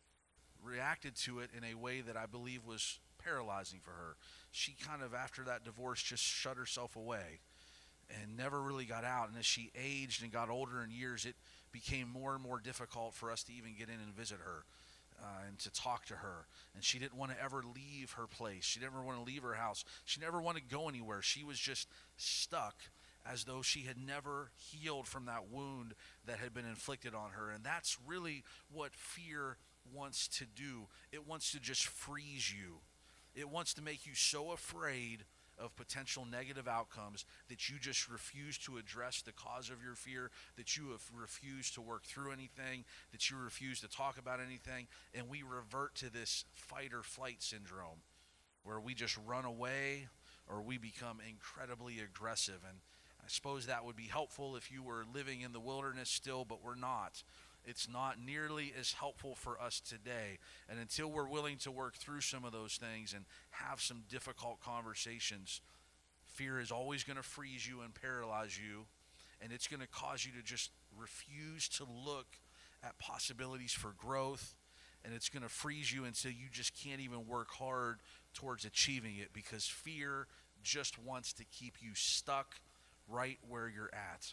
reacted to it in a way that I believe was paralyzing for her. She kind of, after that divorce, just shut herself away and never really got out, and as she aged and got older in years, it became more and more difficult for us to even get in and visit her uh, and to talk to her. And she didn't want to ever leave her place. She didn't ever want to leave her house. She never wanted to go anywhere. She was just stuck, as though she had never healed from that wound that had been inflicted on her. And that's really what fear wants to do. It wants to just freeze you. It wants to make you so afraid of potential negative outcomes that you just refuse to address the cause of your fear, that you have refused to work through anything, that you refuse to talk about anything, and we revert to this fight or flight syndrome where we just run away or we become incredibly aggressive. And I suppose that would be helpful if you were living in the wilderness still, but we're not. It's not nearly as helpful for us today. And until we're willing to work through some of those things and have some difficult conversations, fear is always going to freeze you and paralyze you, and it's going to cause you to just refuse to look at possibilities for growth, and it's going to freeze you until you just can't even work hard towards achieving it, because fear just wants to keep you stuck right where you're at.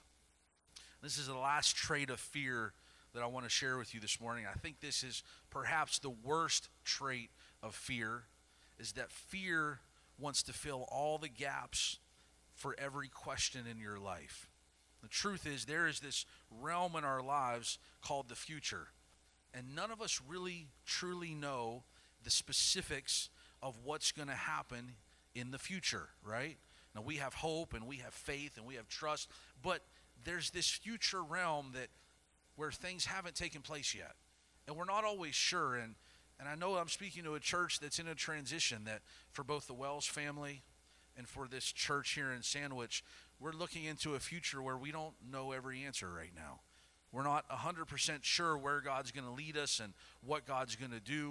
This is the last trait of fear that I want to share with you this morning. I think this is perhaps the worst trait of fear, is that fear wants to fill all the gaps for every question in your life. The truth is, there is this realm in our lives called the future, and none of us really truly know the specifics of what's going to happen in the future, right? Now, we have hope and we have faith and we have trust, but there's this future realm that where things haven't taken place yet, and we're not always sure. And and I know I'm speaking to a church that's in a transition, that for both the Wells family and for this church here in Sandwich, we're looking into a future where we don't know every answer right now. We're not one hundred percent sure where God's going to lead us and what God's going to do.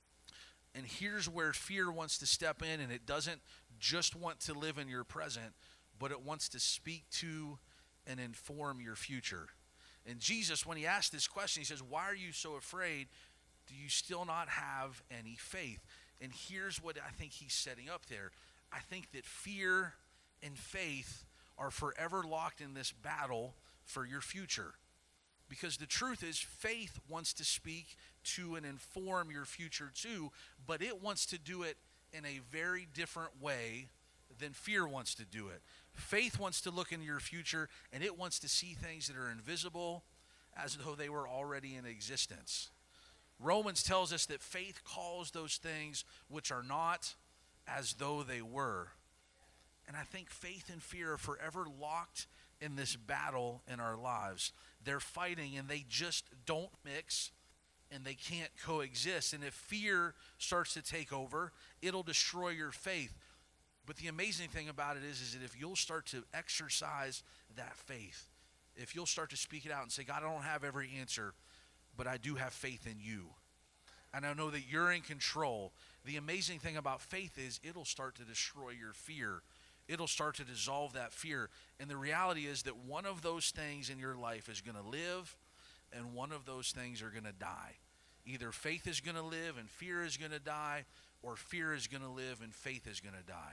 And here's where fear wants to step in, and it doesn't just want to live in your present, but it wants to speak to and inform your future. And Jesus, when he asked this question, he says, why are you so afraid? Do you still not have any faith? And here's what I think he's setting up there. I think that fear and faith are forever locked in this battle for your future. Because the truth is, faith wants to speak to and inform your future too, but it wants to do it in a very different way than fear wants to do it. Faith wants to look into your future, and it wants to see things that are invisible as though they were already in existence. Romans tells us that faith calls those things which are not as though they were. And I think faith and fear are forever locked in this battle in our lives. They're fighting, and they just don't mix, and they can't coexist. And if fear starts to take over, it'll destroy your faith. But the amazing thing about it is, is that if you'll start to exercise that faith, if you'll start to speak it out and say, God, I don't have every answer, but I do have faith in you. And I know that you're in control. The amazing thing about faith is it'll start to destroy your fear. It'll start to dissolve that fear. And the reality is that one of those things in your life is going to live, and one of those things are going to die. Either faith is going to live and fear is going to die, or fear is going to live and faith is going to die.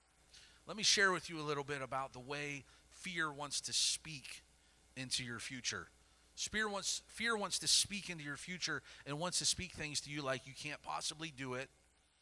Let me share with you a little bit about the way fear wants to speak into your future. Fear wants, fear wants to speak into your future and wants to speak things to you like you can't possibly do it.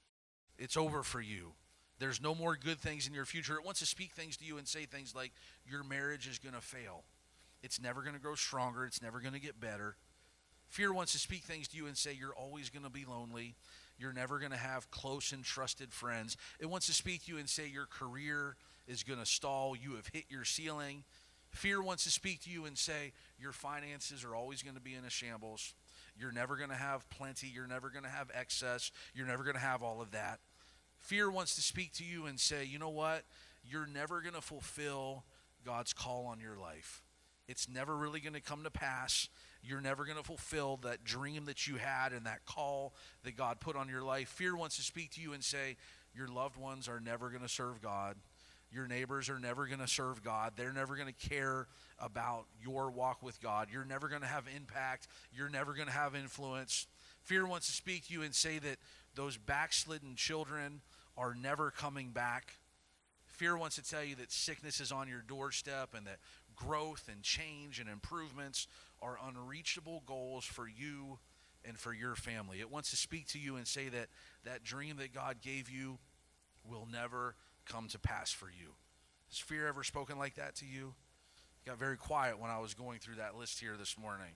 It's over for you. There's no more good things in your future. It wants to speak things to you and say things like your marriage is going to fail. It's never going to grow stronger. It's never going to get better. Fear wants to speak things to you and say you're always going to be lonely. You're never going to have close and trusted friends. It wants to speak to you and say your career is going to stall. You have hit your ceiling. Fear wants to speak to you and say your finances are always going to be in a shambles. You're never going to have plenty. You're never going to have excess. You're never going to have all of that. Fear wants to speak to you and say, you know what? You're never going to fulfill God's call on your life. It's never really going to come to pass. You're never going to fulfill that dream that you had and that call that God put on your life. Fear wants to speak to you and say, your loved ones are never going to serve God. Your neighbors are never going to serve God. They're never going to care about your walk with God. You're never going to have impact. You're never going to have influence. Fear wants to speak to you and say that those backslidden children are never coming back. Fear wants to tell you that sickness is on your doorstep and that growth and change and improvements are unreachable goals for you and for your family. It wants to speak to you and say that that dream that God gave you will never come to pass for you. Has fear ever spoken like that to you? I got very quiet when I was going through that list here this morning.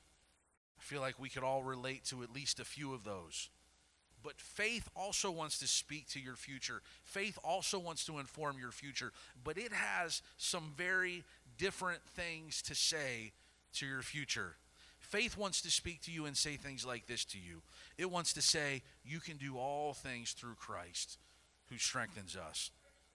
I feel like we could all relate to at least a few of those. But faith also wants to speak to your future. Faith also wants to inform your future. But it has some very different things to say to your future. Faith wants to speak to you and say things like this to you. It wants to say, you can do all things through Christ who strengthens us.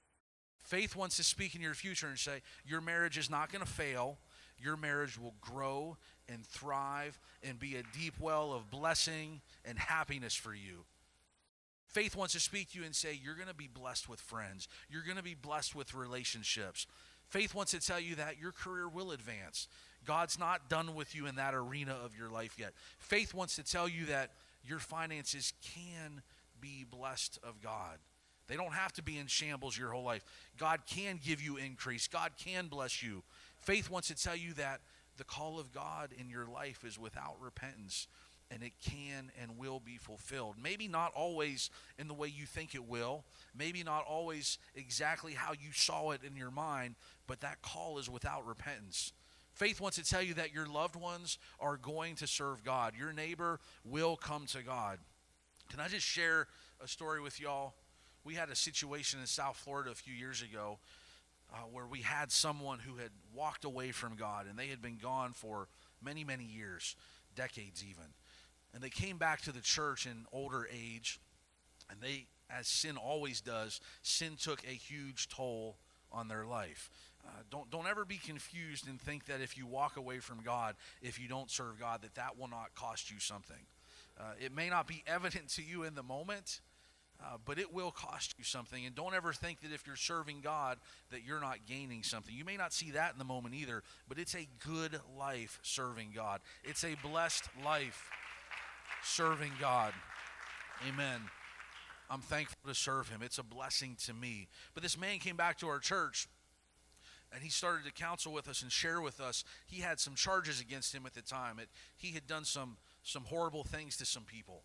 Faith wants to speak in your future and say, your marriage is not going to fail. Your marriage will grow and thrive and be a deep well of blessing and happiness for you. Faith wants to speak to you and say, you're going to be blessed with friends. You're going to be blessed with relationships. Faith wants to tell you that your career will advance. God's not done with you in that arena of your life yet. Faith wants to tell you that your finances can be blessed of God. They don't have to be in shambles your whole life. God can give you increase. God can bless you. Faith wants to tell you that the call of God in your life is without repentance, and it can and will be fulfilled. Maybe not always in the way you think it will. Maybe not always exactly how you saw it in your mind, but that call is without repentance. Faith wants to tell you that your loved ones are going to serve God. Your neighbor will come to God. Can I just share a story with y'all? We had a situation in South Florida a few years ago uh, where we had someone who had walked away from God, and they had been gone for many, many years, decades even. And they came back to the church in older age, and they, as sin always does, sin took a huge toll on their life. Uh, don't don't ever be confused and think that if you walk away from God, if you don't serve God, that that will not cost you something. Uh, it may not be evident to you in the moment, Uh, but it will cost you something. And don't ever think that if you're serving God that you're not gaining something. You may not see that in the moment either, but it's a good life serving God. It's a blessed life serving God. Amen. I'm thankful to serve him. It's a blessing to me. But this man came back to our church, and he started to counsel with us and share with us. He had some charges against him at the time. It, he had done some, some horrible things to some people.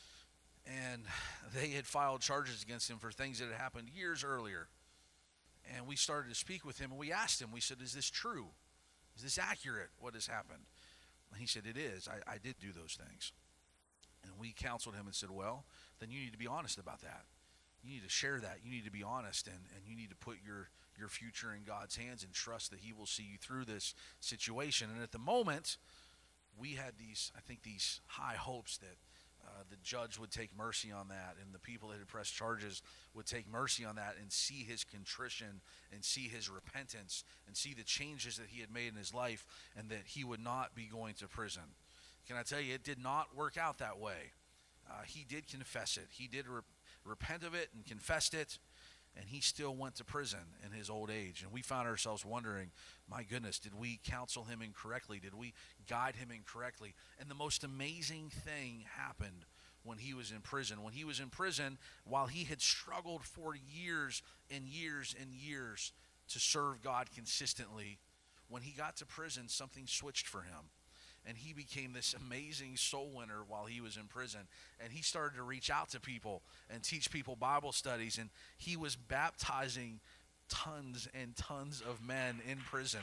And they had filed charges against him for things that had happened years earlier. And we started to speak with him, and we asked him, we said, is this true? Is this accurate, what has happened? And he said, it is. I, I did do those things. And we counseled him and said, well, then you need to be honest about that. You need to share that. You need to be honest, and, and you need to put your, your future in God's hands and trust that he will see you through this situation. And at the moment, we had these, I think, these high hopes that uh, the judge would take mercy on that, and the people that had pressed charges would take mercy on that and see his contrition and see his repentance and see the changes that he had made in his life, and that he would not be going to prison. Can I tell you, it did not work out that way. Uh, he did confess it. He did re- repent of it and confessed it, and he still went to prison in his old age. And we found ourselves wondering, my goodness, did we counsel him incorrectly? Did we guide him incorrectly? And the most amazing thing happened when he was in prison. When he was in prison, while he had struggled for years and years and years to serve God consistently, when he got to prison, something switched for him. And he became this amazing soul winner while he was in prison. And he started to reach out to people and teach people Bible studies. And he was baptizing tons and tons of men in prison.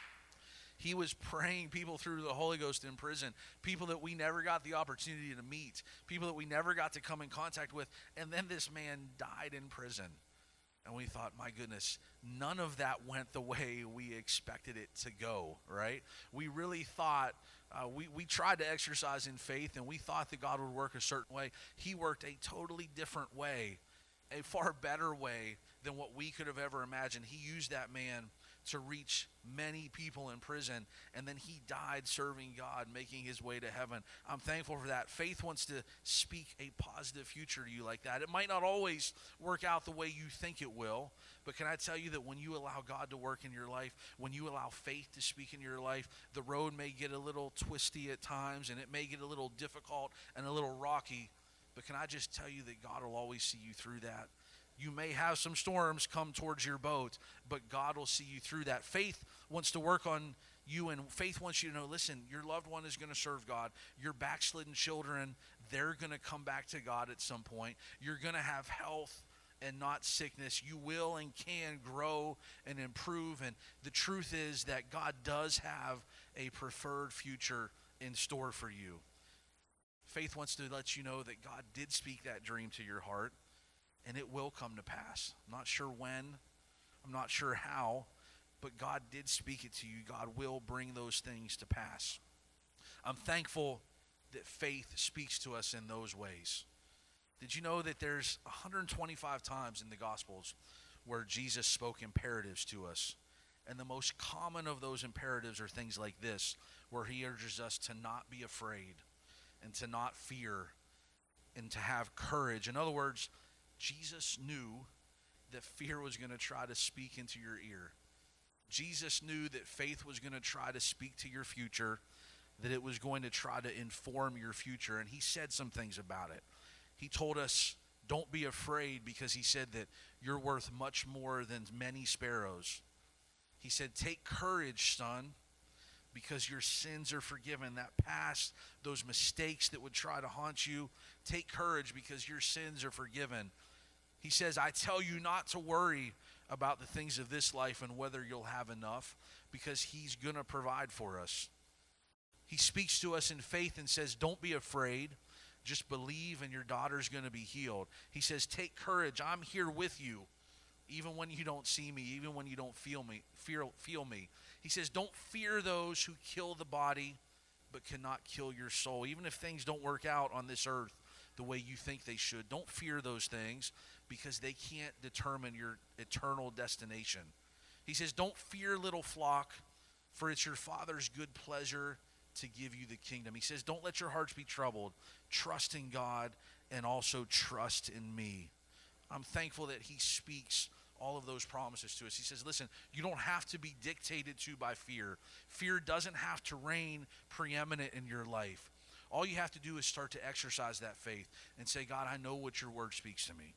He was praying people through the Holy Ghost in prison, people that we never got the opportunity to meet, people that we never got to come in contact with. And then this man died in prison. And we thought, my goodness, none of that went the way we expected it to go, right? We really thought, uh, we, we tried to exercise in faith, and we thought that God would work a certain way. He worked a totally different way, a far better way than what we could have ever imagined. He used that man to reach many people in prison, and then he died serving God, making his way to heaven. I'm thankful for that. Faith wants to speak a positive future to you like that. It might not always work out the way you think it will, but can I tell you that when you allow God to work in your life, when you allow faith to speak in your life, the road may get a little twisty at times, and it may get a little difficult and a little rocky, but can I just tell you that God will always see you through that? You may have some storms come towards your boat, but God will see you through that. Faith wants to work on you, and faith wants you to know, listen, your loved one is going to serve God. Your backslidden children, they're going to come back to God at some point. You're going to have health and not sickness. You will and can grow and improve, and the truth is that God does have a preferred future in store for you. Faith wants to let you know that God did speak that dream to your heart, and it will come to pass. I'm not sure when, I'm not sure how, but God did speak it to you. God will bring those things to pass. I'm thankful that faith speaks to us in those ways. Did you know that there's one hundred twenty-five times in the Gospels where Jesus spoke imperatives to us? And the most common of those imperatives are things like this, where he urges us to not be afraid and to not fear and to have courage. In other words, Jesus knew that fear was going to try to speak into your ear. Jesus knew that faith was going to try to speak to your future, that it was going to try to inform your future, and he said some things about it. He told us, don't be afraid, because he said that you're worth much more than many sparrows. He said, take courage, son, because your sins are forgiven. That past, those mistakes that would try to haunt you, take courage because your sins are forgiven. He says, I tell you not to worry about the things of this life and whether you'll have enough, because he's going to provide for us. He speaks to us in faith and says, don't be afraid. Just believe and your daughter's going to be healed. He says, take courage. I'm here with you, even when you don't see me, even when you don't feel me, feel, feel me. He says, don't fear those who kill the body but cannot kill your soul. Even if things don't work out on this earth the way you think they should, don't fear those things, because they can't determine your eternal destination. He says, don't fear, little flock, for it's your Father's good pleasure to give you the kingdom. He says, don't let your hearts be troubled. Trust in God and also trust in me. I'm thankful that he speaks all of those promises to us. He says, listen, you don't have to be dictated to by fear. Fear doesn't have to reign preeminent in your life. All you have to do is start to exercise that faith and say, God, I know what your word speaks to me.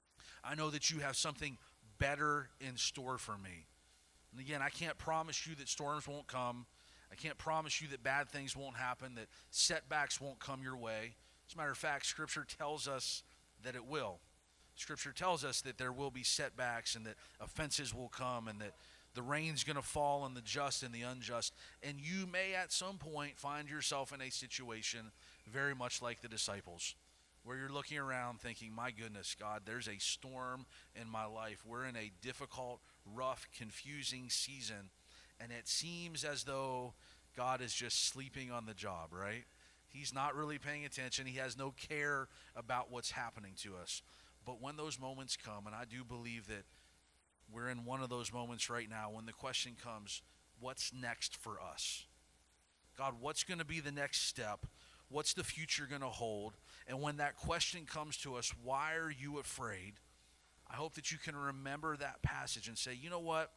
I know that you have something better in store for me. And again, I can't promise you that storms won't come. I can't promise you that bad things won't happen, that setbacks won't come your way. As a matter of fact, Scripture tells us that it will. Scripture tells us that there will be setbacks and that offenses will come and that the rain's going to fall on the just and the unjust. And you may at some point find yourself in a situation very much like the disciples, where you're looking around thinking, my goodness, God, there's a storm in my life. We're in a difficult, rough, confusing season. And it seems as though God is just sleeping on the job, right? He's not really paying attention. He has no care about what's happening to us. But when those moments come, and I do believe that we're in one of those moments right now, when the question comes, what's next for us? God, what's going to be the next step? What's the future going to hold? And when that question comes to us, why are you afraid? I hope that you can remember that passage and say, you know what?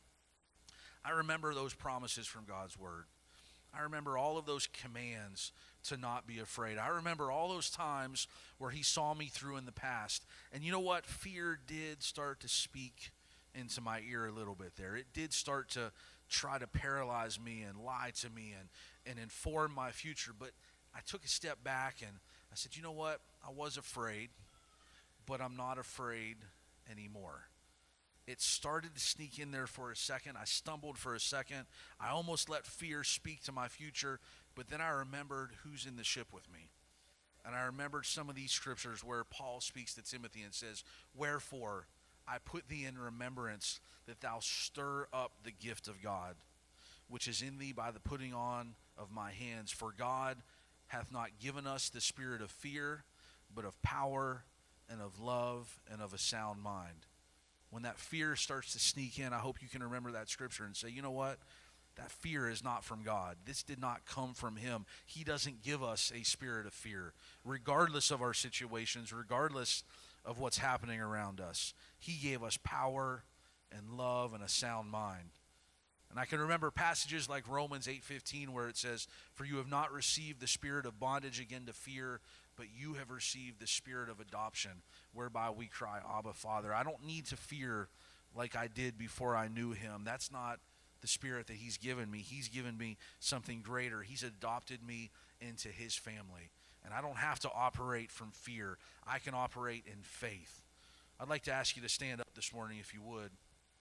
I remember those promises from God's word. I remember all of those commands to not be afraid. I remember all those times where he saw me through in the past. And you know what? Fear did start to speak into my ear a little bit there. It did start to try to paralyze me and lie to me and, and inform my future. But I took a step back and I said, you know what? I was afraid, but I'm not afraid anymore. It started to sneak in there for a second. I stumbled for a second. I almost let fear speak to my future, but then I remembered who's in the ship with me. And I remembered some of these scriptures where Paul speaks to Timothy and says, wherefore I put thee in remembrance that thou stir up the gift of God, which is in thee by the putting on of my hands. For God hath not given us the spirit of fear, but of power and of love and of a sound mind. When that fear starts to sneak in, I hope you can remember that scripture and say, you know what? That fear is not from God. This did not come from him. He doesn't give us a spirit of fear, regardless of our situations, regardless of what's happening around us. He gave us power and love and a sound mind. And I can remember passages like Romans eight fifteen where it says, for you have not received the spirit of bondage again to fear, but you have received the spirit of adoption, whereby we cry, Abba, Father. I don't need to fear like I did before I knew him. That's not the spirit that he's given me. He's given me something greater. He's adopted me into his family. And I don't have to operate from fear. I can operate in faith. I'd like to ask you to stand up this morning if you would.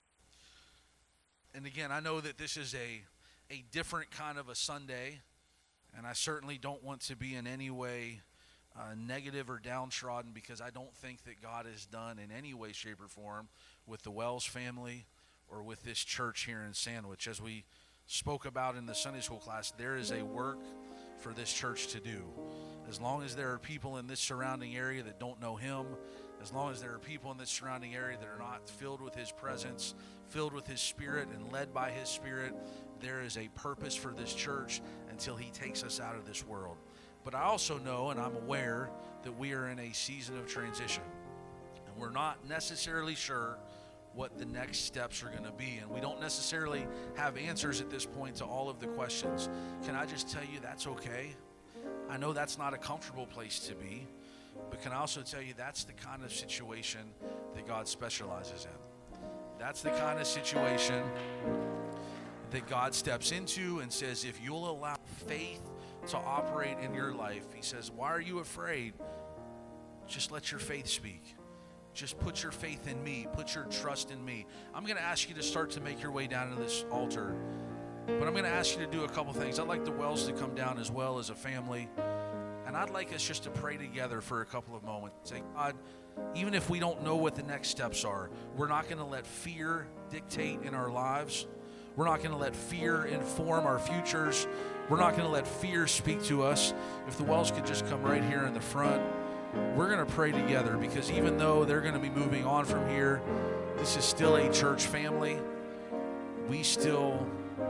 And again, I know that this is a, a different kind of a Sunday, and I certainly don't want to be in any way uh, negative or downtrodden, because I don't think that God has done in any way, shape, or form with the Wells family or with this church here in Sandwich. As we spoke about in the Sunday school class, there is a work for this church to do. As long as there are people in this surrounding area that don't know him, as long as there are people in this surrounding area that are not filled with his presence, filled with his spirit and led by his spirit, there is a purpose for this church until he takes us out of this world. But I also know, and I'm aware, that we are in a season of transition. And we're not necessarily sure what the next steps are going to be. And we don't necessarily have answers at this point to all of the questions. Can I just tell you that's okay? I know that's not a comfortable place to be. But can I also tell you that's the kind of situation that God specializes in. That's the kind of situation that God steps into and says, if you'll allow faith to operate in your life, he says, why are you afraid? Just let your faith speak. Just put your faith in me. Put your trust in me. I'm going to ask you to start to make your way down to this altar. But I'm going to ask you to do a couple things. I'd like the Wells to come down as well as a family. And I'd like us just to pray together for a couple of moments. Say, God, even if we don't know what the next steps are, we're not going to let fear dictate in our lives. We're not going to let fear inform our futures. We're not going to let fear speak to us. If the Wells could just come right here in the front, we're going to pray together, because even though they're going to be moving on from here, this is still a church family. We still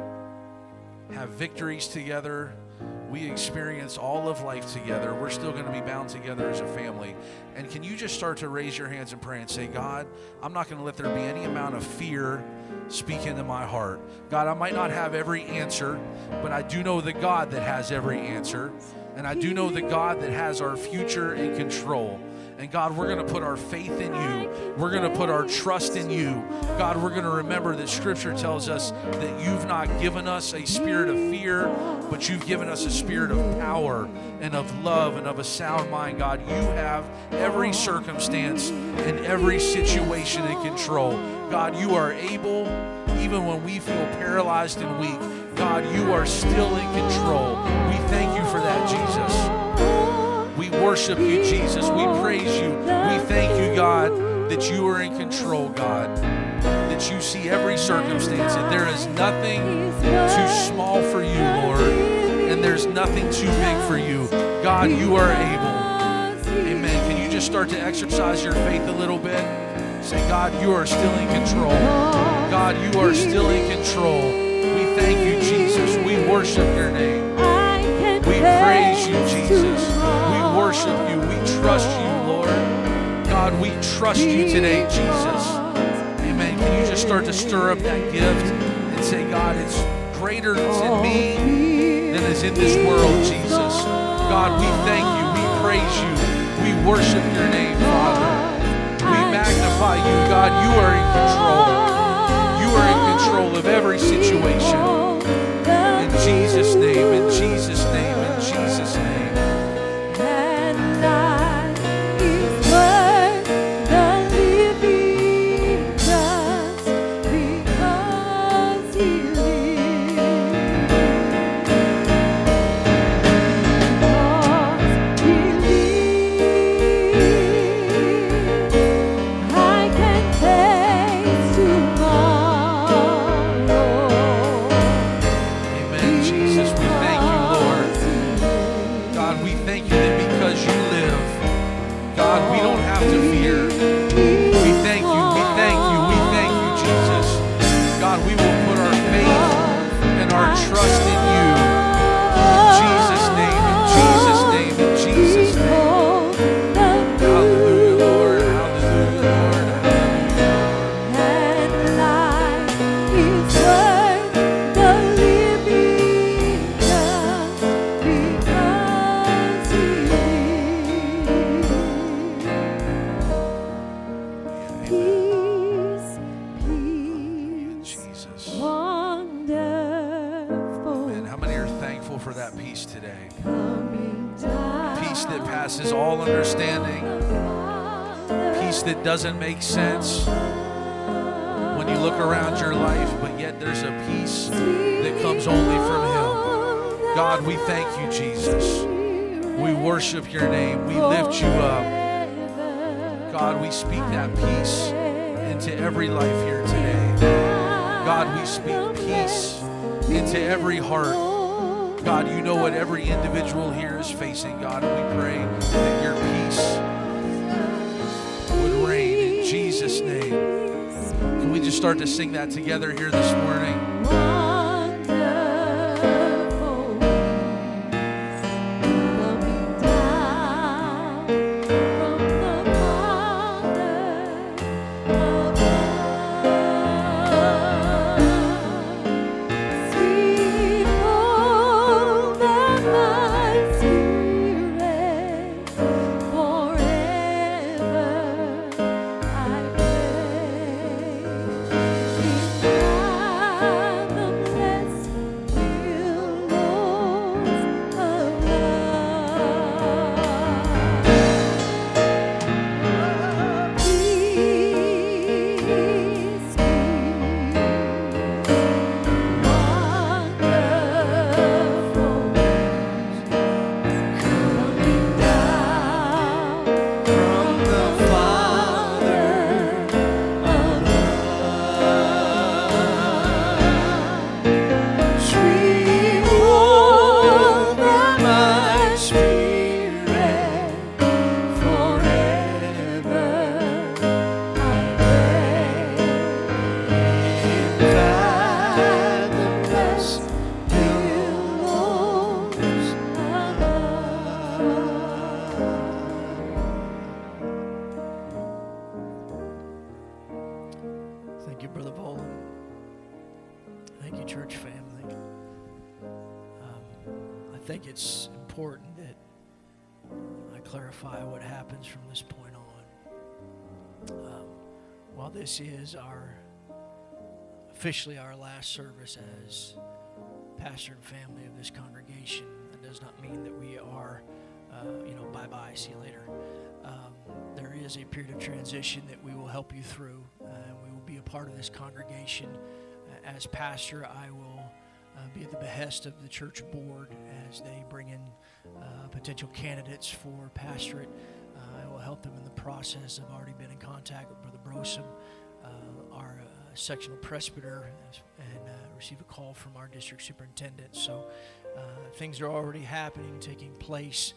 have victories together. We experience all of life together. We're still going to be bound together as a family. And can you just start to raise your hands and pray and say, God, I'm not going to let there be any amount of fear speak into my heart. God, I might not have every answer, but I do know the God that has every answer. And I do know the God that has our future in control. And God, we're going to put our faith in you. We're going to put our trust in you. God, we're going to remember that Scripture tells us that you've not given us a spirit of fear, but you've given us a spirit of power and of love and of a sound mind. God, you have every circumstance and every situation in control. God, you are able, even when we feel paralyzed and weak. God, you are still in control. We thank you for that, Jesus. We worship you, Jesus. We praise you. We thank you, God, that you are in control, God, that you see every circumstance, and there is nothing too small for you, Lord, and there's nothing too big for you. God, God, you are able. Amen. Can you just start to exercise your faith a little bit? Say, God, you are still in control. God, you are still in control. We thank you, Jesus. We worship your name. We praise you, Jesus. We worship you. We trust you, Lord. God, we trust you today, Jesus. Amen. Can you just start to stir up that gift and say, God, it's greater that's in me than is in this world, Jesus. God, we thank you. We praise you. We worship your name, Father. We magnify you. God, you are in control. You are in control of every situation. In Jesus' name, in Jesus' name, in Jesus' name. And life is worth the living just because He lives. Because He lives, I can face tomorrow. Amen, Jesus. We thank you, Lord. God, we thank you that because you live, God, we don't have to fear. We thank you, we thank you, we thank you, Jesus. God, we will put our faith and our trust in you. In Jesus' name, in Jesus' name, in Jesus' name. Hallelujah, Lord. Hallelujah, Lord. Hallelujah, Lord. And life is worth the living just because He lives. Peace, peace, Jesus. wonderful. Man, how many are thankful for that peace today? Coming down Peace that passes all understanding. Peace that doesn't make sense when you look around your life, but yet there's a peace that comes only from Him. God, we thank you, Jesus. We worship your name. We lift you up. God, we speak that peace into every life here today. God, we speak peace into every heart. God, you know what every individual here is facing, God, and we pray that your peace would reign in Jesus' name. Can we just start to sing that together here this morning? wonderful, coming down from the Father above. Sweet home that my spirit forever I pray. Thank you, Brother Volan. Thank you, church family. Um, I think it's important that I clarify what happens from this point on. Um, while this is our officially our last service as pastor and family of this congregation, that does not mean that we are, uh, you know, bye-bye, see you later. Um, there is a period of transition that we will help you through. Uh, we will be a part of this congregation. Uh, as pastor, I will uh, be at the behest of the church board as they bring in uh, potential candidates for pastorate. Uh, I will help them in the process. I've already been in contact with Brother Brosom, uh, our uh, sectional presbyter, and uh, received a call from our district superintendent. So uh, things are already happening, taking place.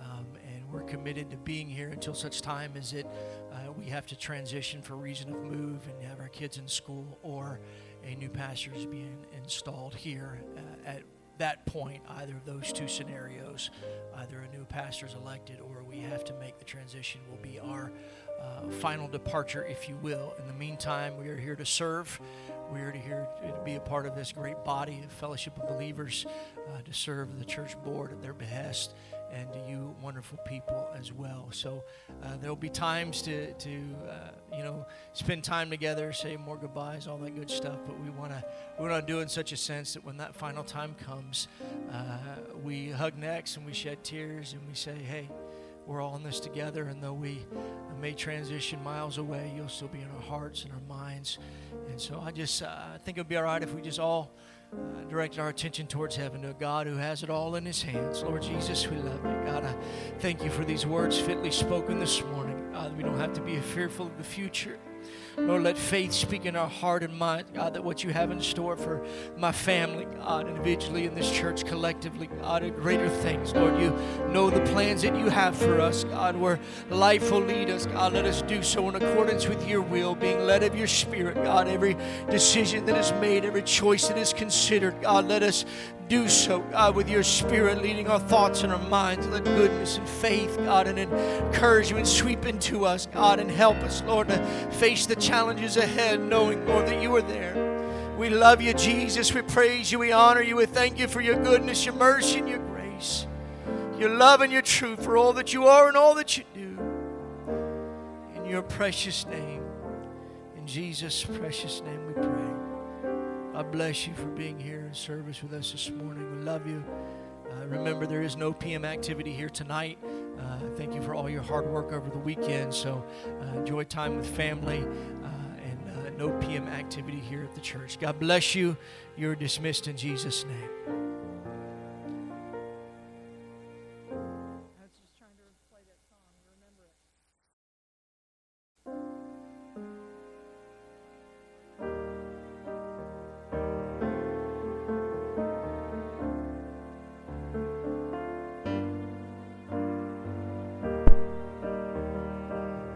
Um, and we're committed to being here until such time as it uh, we have to transition for reason of move and have our kids in school, or a new pastor is being installed here. Uh, at that point, either of those two scenarios, either a new pastor is elected or we have to make the transition, will be our uh, final departure, if you will. In the meantime, we are here to serve. We are here to be a part of this great body of fellowship of believers, uh, to serve the church board at their behest, and to you wonderful people as well. So uh, there'll be times to, to uh, you know, spend time together, say more goodbyes, all that good stuff. But we want to we want to do it in such a sense that when that final time comes, uh, we hug necks and we shed tears and we say, hey, we're all in this together. And though we may transition miles away, you'll still be in our hearts and our minds. And so I just uh, think it would be all right if we just all Uh, directed our attention towards heaven, to a God who has it all in his hands. Lord Jesus, we love you. God, I thank you for these words fitly spoken this morning. God, we don't have to be fearful of the future. Lord, let faith speak in our heart and mind, God, that what you have in store for my family, God, individually in this church, collectively, God, are greater things. Lord, you know the plans that you have for us, God, where life will lead us. God, let us do so in accordance with your will, being led of your Spirit. God, every decision that is made, every choice that is considered, God, let us do so, God, with your Spirit leading our thoughts and our minds. Let goodness and faith, God, and encouragement sweep into us, God, and help us, Lord, to face the challenges ahead, knowing, Lord, that you are there. We love you, Jesus. We praise you. We honor you. We thank you for your goodness, your mercy, and your grace, your love and your truth, for all that you are and all that you do. In your precious name, in Jesus' precious name we pray. I bless you for being here in service with us this morning. We love you. Uh, remember, there is no P M activity here tonight. Uh, thank you for all your hard work over the weekend. So uh, enjoy time with family, uh, and uh, no P M activity here at the church. God bless you. You're dismissed in Jesus' name.